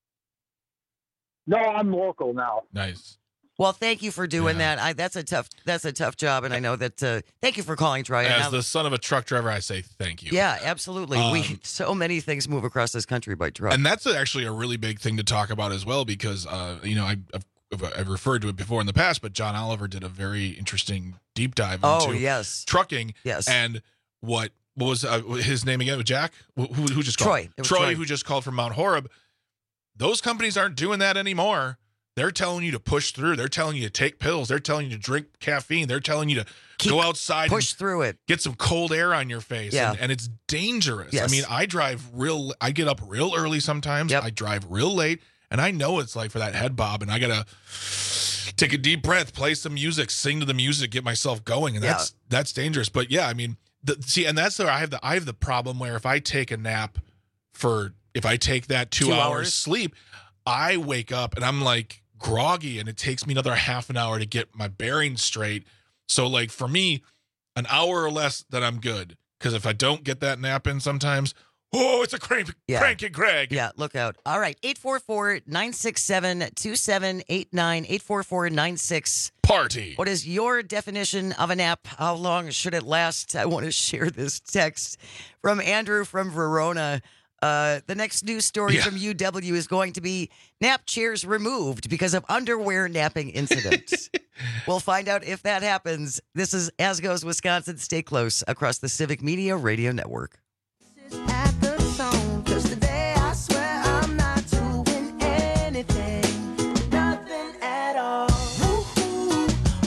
No, I'm local now. Nice. Well, thank you for doing yeah. that. I that's a tough that's a tough job, and I know that. Uh, thank you for calling, Troy. As now, the son of a truck driver, I say thank you. Yeah, absolutely. Um, we so many things move across this country by truck, and that's actually a really big thing to talk about as well, because uh, you know I, I've, I've referred to it before in the past, but John Oliver did a very interesting deep dive oh, into yes. trucking. Yes, and what. What was uh, his name again? Jack? Who, who just called? Troy. Troy, Troy, who just called from Mount Horeb. Those companies aren't doing that anymore. They're telling you to push through. They're telling you to take pills. They're telling you to drink caffeine. They're telling you to Keep, go outside, push through it, get some cold air on your face. Yeah. And, and it's dangerous. Yes. I mean, I drive real, I get up real early sometimes. Yep. I drive real late, and I know it's like for that head bob, and I got to take a deep breath, play some music, sing to the music, get myself going. And that's, yeah. that's dangerous. But yeah, I mean, The, see, and that's where I have the I have the problem where if I take a nap for if I take that two, two hours, hours sleep, I wake up and I'm like groggy, and it takes me another half an hour to get my bearings straight. So like for me, an hour or less, then I'm good. Because if I don't get that nap in, sometimes oh, it's a crank, yeah. cranky Greg. Yeah, look out. All right, eight four four, nine six seven, two seven eight nine, eight four four, nine six Party. What is your definition of a nap? How long should it last? I want to share this text from Andrew from Verona. Uh, the next news story yeah. from U W is going to be nap chairs removed because of underwear napping incidents. We'll find out if that happens. This is As Goes Wisconsin. Stay close across the Civic Media Radio Network. At the song, 'cause today I swear I'm not doing anything, nothing at all. Woo-hoo,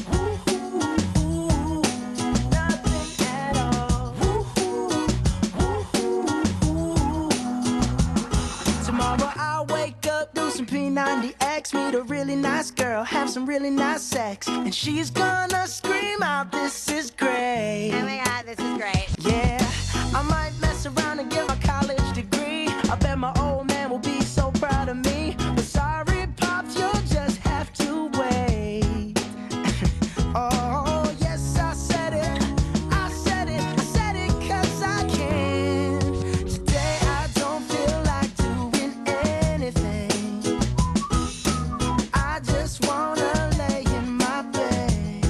woo-hoo, nothing at all. Woo-hoo, woo-hoo. Tomorrow I'll wake up, do some P ninety X, meet a really nice girl, have some really nice sex, and she's gonna scream out, "This is great." Oh my God, this is great. Yeah, I might mess around and get my college degree. I bet my old man will be so proud of me. But sorry, Pops, you'll just have to wait. Oh, yes, I said it. I said it. I said it 'cause I can. Today I don't feel like doing anything. I just wanna lay in my bed.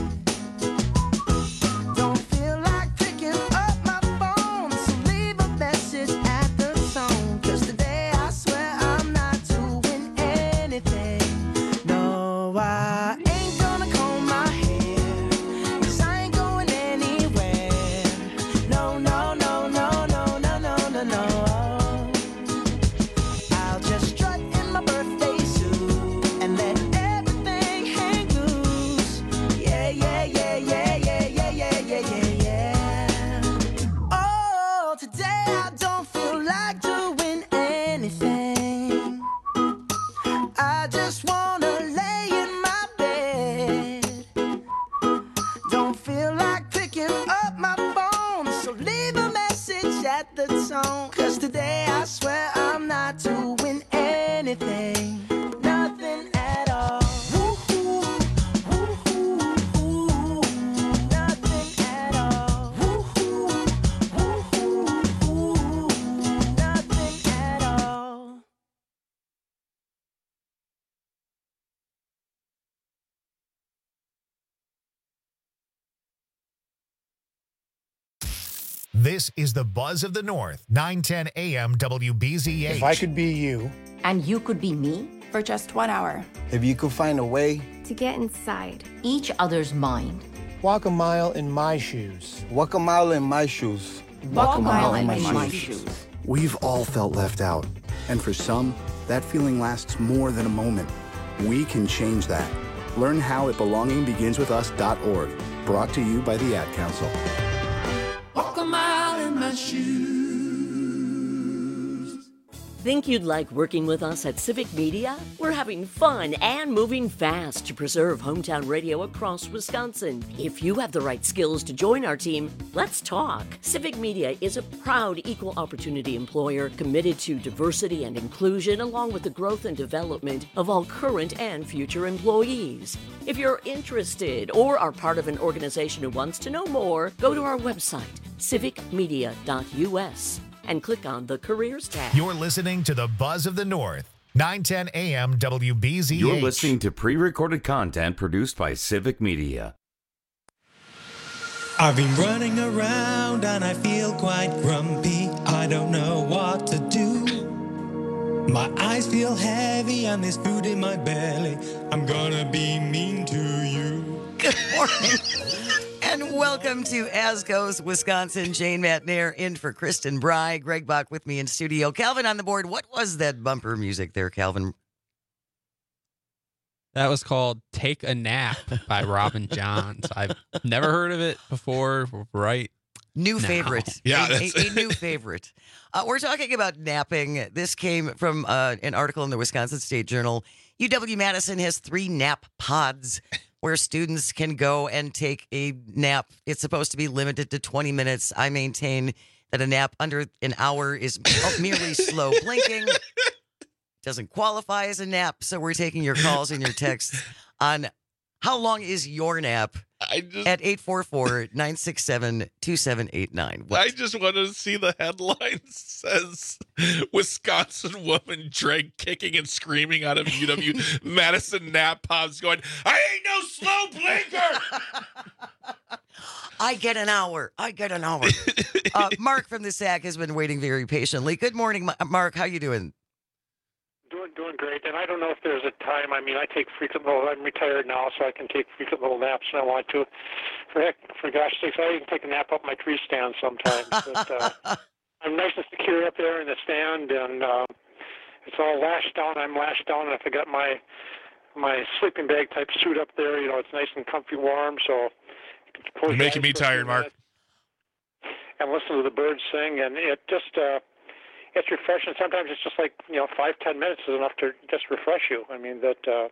Don't feel like picking up my phone, so leave a message at the tone. 'Cause today I swear I'm not doing anything. No, I ain't gonna comb my hair, 'cause I ain't going anywhere. No, no, no, no, no, no, no, no, no. I'll just strut in my birthday suit and let everything hang loose. Yeah, yeah, yeah, yeah, yeah, yeah, yeah, yeah, yeah, yeah. Oh, today I don't feel like doing anything. I just wanna lay in my bed. Don't feel like picking up my phone, so leave a message at the tone. 'Cause today I swear I'm not doing anything. Nothing at all. Woo-hoo, woo-hoo, woo-hoo. Nothing at all. Woo-hoo, woo-hoo, woo-hoo. Nothing at all. This is the Buzz of the North, nine ten A M W B Z H. If I could be you. And you could be me? For just one hour. If you could find a way. To get inside each other's mind. Walk a mile in my shoes. Walk a mile in my shoes. Walk, Walk a mile, mile in, in my, my shoes. shoes. We've all felt left out. And for some, that feeling lasts more than a moment. We can change that. Learn how at belonging begins with us dot org. Brought to you by the Ad Council. Walk a mile in my shoes. Think you'd like working with us at Civic Media? We're having fun and moving fast to preserve hometown radio across Wisconsin. If you have the right skills to join our team, let's talk. Civic Media is a proud equal opportunity employer committed to diversity and inclusion, along with the growth and development of all current and future employees. If you're interested or are part of an organization who wants to know more, go to our website, civic media dot U S. and click on the Careers tab. You're listening to the Buzz of the North, nine ten A M W B Z H. You're listening to pre-recorded content produced by Civic Media. I've been running around and I feel quite grumpy. I don't know what to do. My eyes feel heavy and there's food in my belly. I'm gonna be mean to you. Good morning. And welcome to As Goes Wisconsin. Jane Matnair in for Kristen Bry. Greg Bach with me in studio. Calvin on the board. What was that bumper music there, Calvin? That was called Take a Nap by Robin Johns. I've never heard of it before, right? New now. favorite. Yeah, a, that's... a, a new favorite. Uh, we're talking about napping. This came from uh, an article in the Wisconsin State Journal. U W-Madison has three nap pods where students can go and take a nap. It's supposed to be limited to twenty minutes. I maintain that a nap under an hour is merely slow blinking. Doesn't qualify as a nap, so we're taking your calls and your texts on how long is your nap I just, at eight four four, nine six seven, two seven eight nine. I just want to see the headline says Wisconsin woman dragged kicking and screaming out of U W Madison nap pods going, I ain't no slow blinker. I get an hour. I get an hour. uh, Mark from the S A C has been waiting very patiently. Good morning, Mark. How you doing? Doing, doing great. And I don't know if there's a time. I mean, I take frequent little, I'm retired now, so I can take frequent little naps when I want to. For heck, for gosh sakes, I even take a nap up my tree stand sometimes. But, uh, I'm nice and secure up there in the stand, and uh, it's all lashed down. I'm lashed down, and if I got my my sleeping bag type suit up there, you know, it's nice and comfy warm, so. You're making me tired, Mark. And listen to the birds sing, and it just, uh, it's refreshing. Sometimes it's just like, you know, five, ten minutes is enough to just refresh you. I mean, that, uh,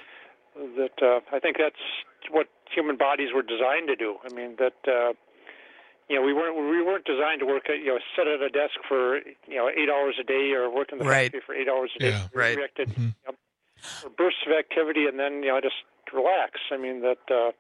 that, uh, I think that's what human bodies were designed to do. I mean, that, uh, you know, we weren't, we weren't designed to work at, you know, sit at a desk for, you know, eight hours a day or work in the right. factory for eight hours a day. Yeah. We right. reacted, Mm-hmm. you know, for bursts of activity and then, you know, just relax. I mean, that, uh,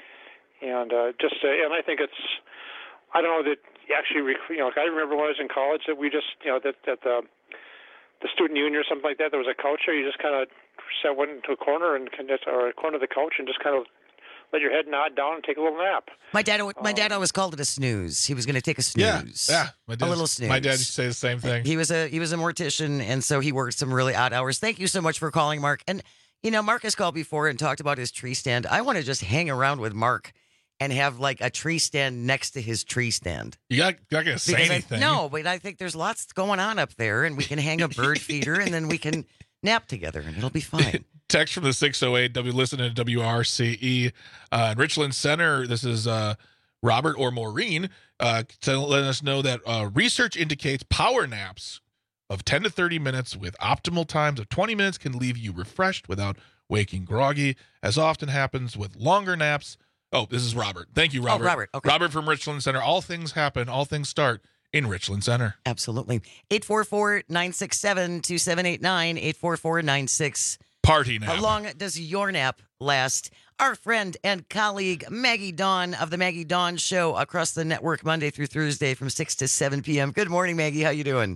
and, uh, just, uh, and I think it's, I don't know that actually, you know, I remember when I was in college that we just, you know, that, that the, the student union or something like that, there was a couch there, you just kind of sat, went into a corner and just, or a corner of the couch and just kind of let your head nod down and take a little nap. My dad, my Um, dad always called it a snooze. He was going to take a snooze. Yeah, yeah. My a dad- little snooze. My dad used to say the same thing. He was a he was a mortician, and so he worked some really odd hours. Thank you so much for calling, Mark. And you know, Mark has called before and talked about his tree stand. I want to just hang around with Mark and have like a tree stand next to his tree stand. You got not gonna say Because I- anything. no, but I think there's lots going on up there, and we can hang a bird feeder, and then we can nap together, and it'll be fine. Text from the six oh eight, W listen to W R C E. Uh, in Richland Center, this is uh, Robert or Maureen uh, letting us know that uh, research indicates power naps of ten to thirty minutes with optimal times of twenty minutes can leave you refreshed without waking groggy, as often happens with longer naps. Oh, this is Robert. Thank you, Robert. Oh, Robert. Okay. Robert from Richland Center. All things happen. All things start in Richland Center. Absolutely. eight four four, nine six seven, two seven eight nine, eight four four, nine six. Party nap. How long does your nap last? Our friend and colleague Maggie Dawn of the Maggie Dawn Show across the network Monday through Thursday from six to seven p.m. Good morning, Maggie. How you doing?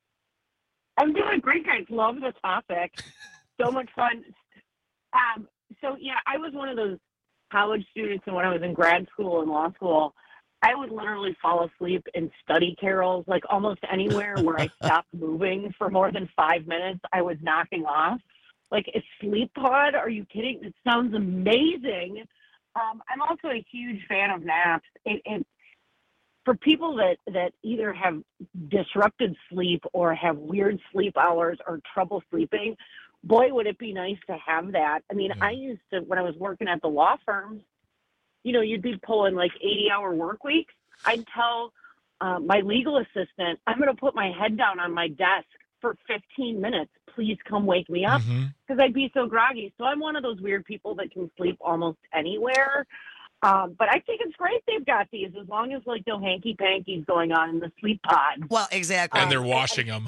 I'm doing great, guys. Love the topic. So much fun. Um, so, yeah, I was one of those college students and when I was in grad school and law school, I would literally fall asleep in study carols, like almost anywhere where I stopped moving for more than five minutes, I was knocking off. Like a sleep pod? Are you kidding? It sounds amazing. Um, I'm also a huge fan of naps. It, it, for people that, that either have disrupted sleep or have weird sleep hours or trouble sleeping, boy, would it be nice to have that. I mean, I used to, when I was working at the law firms, you know, you'd be pulling like eighty hour work weeks. I'd tell uh, my legal assistant, I'm going to put my head down on my desk for fifteen minutes. Please come wake me up, because mm-hmm. I'd be so groggy. So I'm one of those weird people that can sleep almost anywhere. Um, but I think it's great they've got these, as long as like no hanky pankies going on in the sleep pod. Well, exactly. And they're washing them.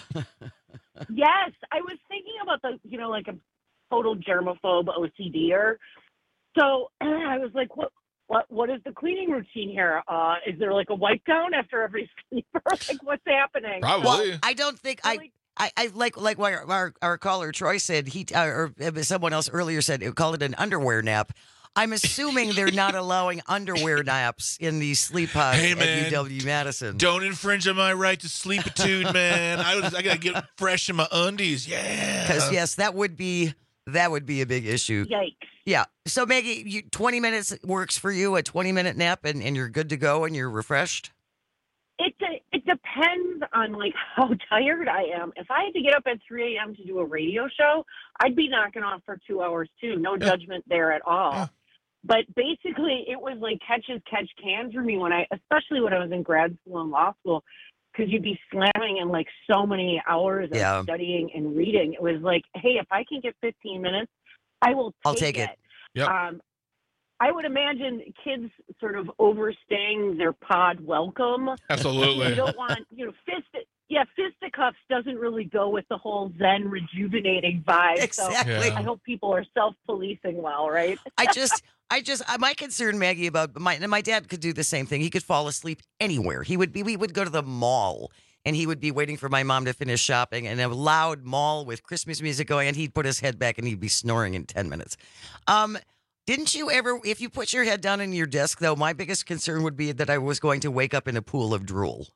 Yes. I was thinking about the, you know, like a total germaphobe O C D-er. So I was like, what, what, what is the cleaning routine here? Uh, is there like a wipe down after every sleeper? Like, what's happening? Probably. Well, I don't think I, I, I like, like what our, our, our caller Troy said, he, uh, or someone else earlier said, called it an underwear nap. I'm assuming they're not allowing underwear naps in these sleep pods hey, at man, U W Madison. Don't infringe on my right to sleepitude, man. I was, I gotta get fresh in my undies. Yeah. Because yes, that would be that would be a big issue. Yikes. Yeah. So Maggie, you, twenty minutes works for you, a twenty minute nap, and, and you're good to go and you're refreshed? It, it depends on like how tired I am. If I had to get up at three a.m. to do a radio show, I'd be knocking off for two hours too. No yeah. judgment there at all. Yeah. But basically, it was like catch as catch can for me when I, especially when I was in grad school and law school, because you'd be slamming in like so many hours of yeah. studying and reading. It was like, hey, if I can get fifteen minutes, I will take I'll take it. it. Yep. Um, I would imagine kids sort of overstaying their pod welcome. Absolutely. You don't want, you know, fist. Yeah, fisticuffs doesn't really go with the whole Zen rejuvenating vibe. Exactly. So I hope people are self-policing well, right? I just, I just, my concern, Maggie, about my, and my dad could do the same thing. He could fall asleep anywhere. He would be, we would go to the mall and he would be waiting for my mom to finish shopping and a loud mall with Christmas music going, and he'd put his head back and he'd be snoring in ten minutes. Um, didn't you ever, if you put your head down in your desk, though, my biggest concern would be that I was going to wake up in a pool of drool.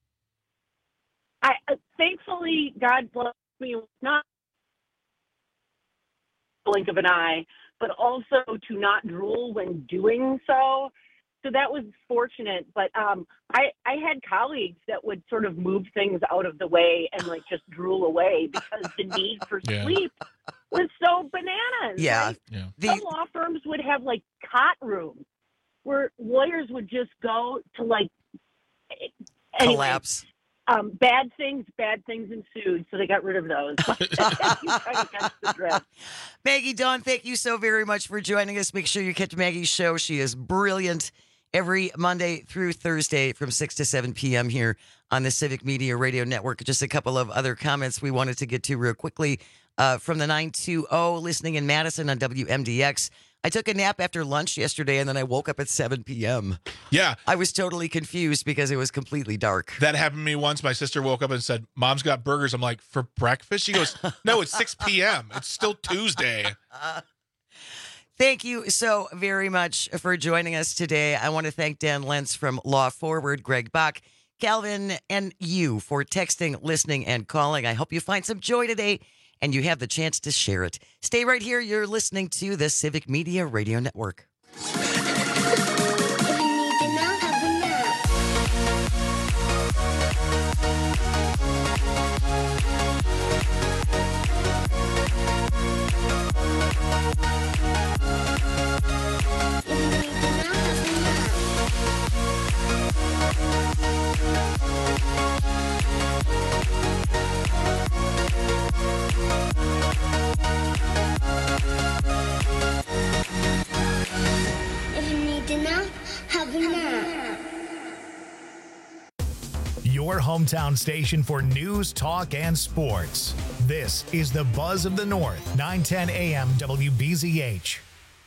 I uh, thankfully, God bless me, not blink of an eye, but also to not drool when doing so. So that was fortunate. But um, I, I had colleagues that would sort of move things out of the way and like just drool away because the need for yeah. sleep was so bananas. Yeah. Like, yeah. The, some law firms would have like cot rooms where lawyers would just go to like anyway, collapse. Um, bad things, bad things ensued, so they got rid of those. You kind of catch the drift. Maggie Dawn, thank you so very much for joining us. Make sure you catch Maggie's show. She is brilliant every Monday through Thursday from six to seven p.m. here on the Civic Media Radio Network. Just a couple of other comments we wanted to get to real quickly. Uh, from the nine two zero, listening in Madison on W M D X. I took a nap after lunch yesterday, and then I woke up at seven p.m. Yeah. I was totally confused because it was completely dark. That happened to me once. My sister woke up and said, Mom's got burgers. I'm like, for breakfast? She goes, no, it's six p.m. It's still Tuesday. Uh, thank you so very much for joining us today. I want to thank Dan Lentz from Law Forward, Greg Bach, Calvin, and you for texting, listening, and calling. I hope you find some joy today and you have the chance to share it. Stay right here. You're listening to the Civic Media Radio Network. Your hometown station for news, talk, and sports. This is the Buzz of the North, nine ten A M W B Z H.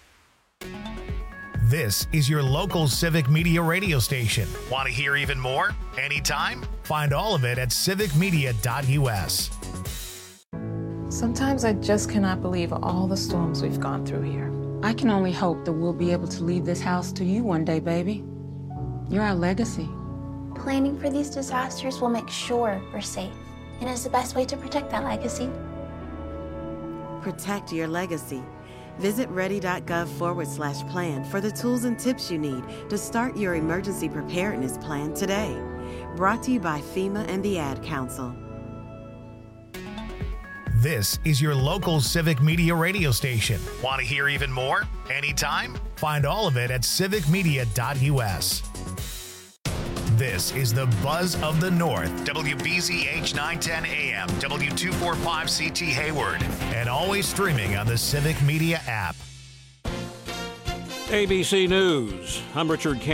This is your local Civic Media radio station. Want to hear even more? Anytime? Find all of it at civic media dot U S. Sometimes I just cannot believe all the storms we've gone through here. I can only hope that we'll be able to leave this house to you one day, baby. You're our legacy. Planning for these disasters will make sure we're safe, and is the best way to protect that legacy. Protect your legacy. Visit ready.gov forward slash plan for the tools and tips you need to start your emergency preparedness plan today. Brought to you by FEMA and the Ad Council. This is your local Civic Media radio station. Want to hear even more? Anytime? Find all of it at civic media dot u s. This is the Buzz of the North, W B Z H nine ten A M, W two forty-five C T Hayward, and always streaming on the Civic Media app. A B C News. I'm Richard Campbell.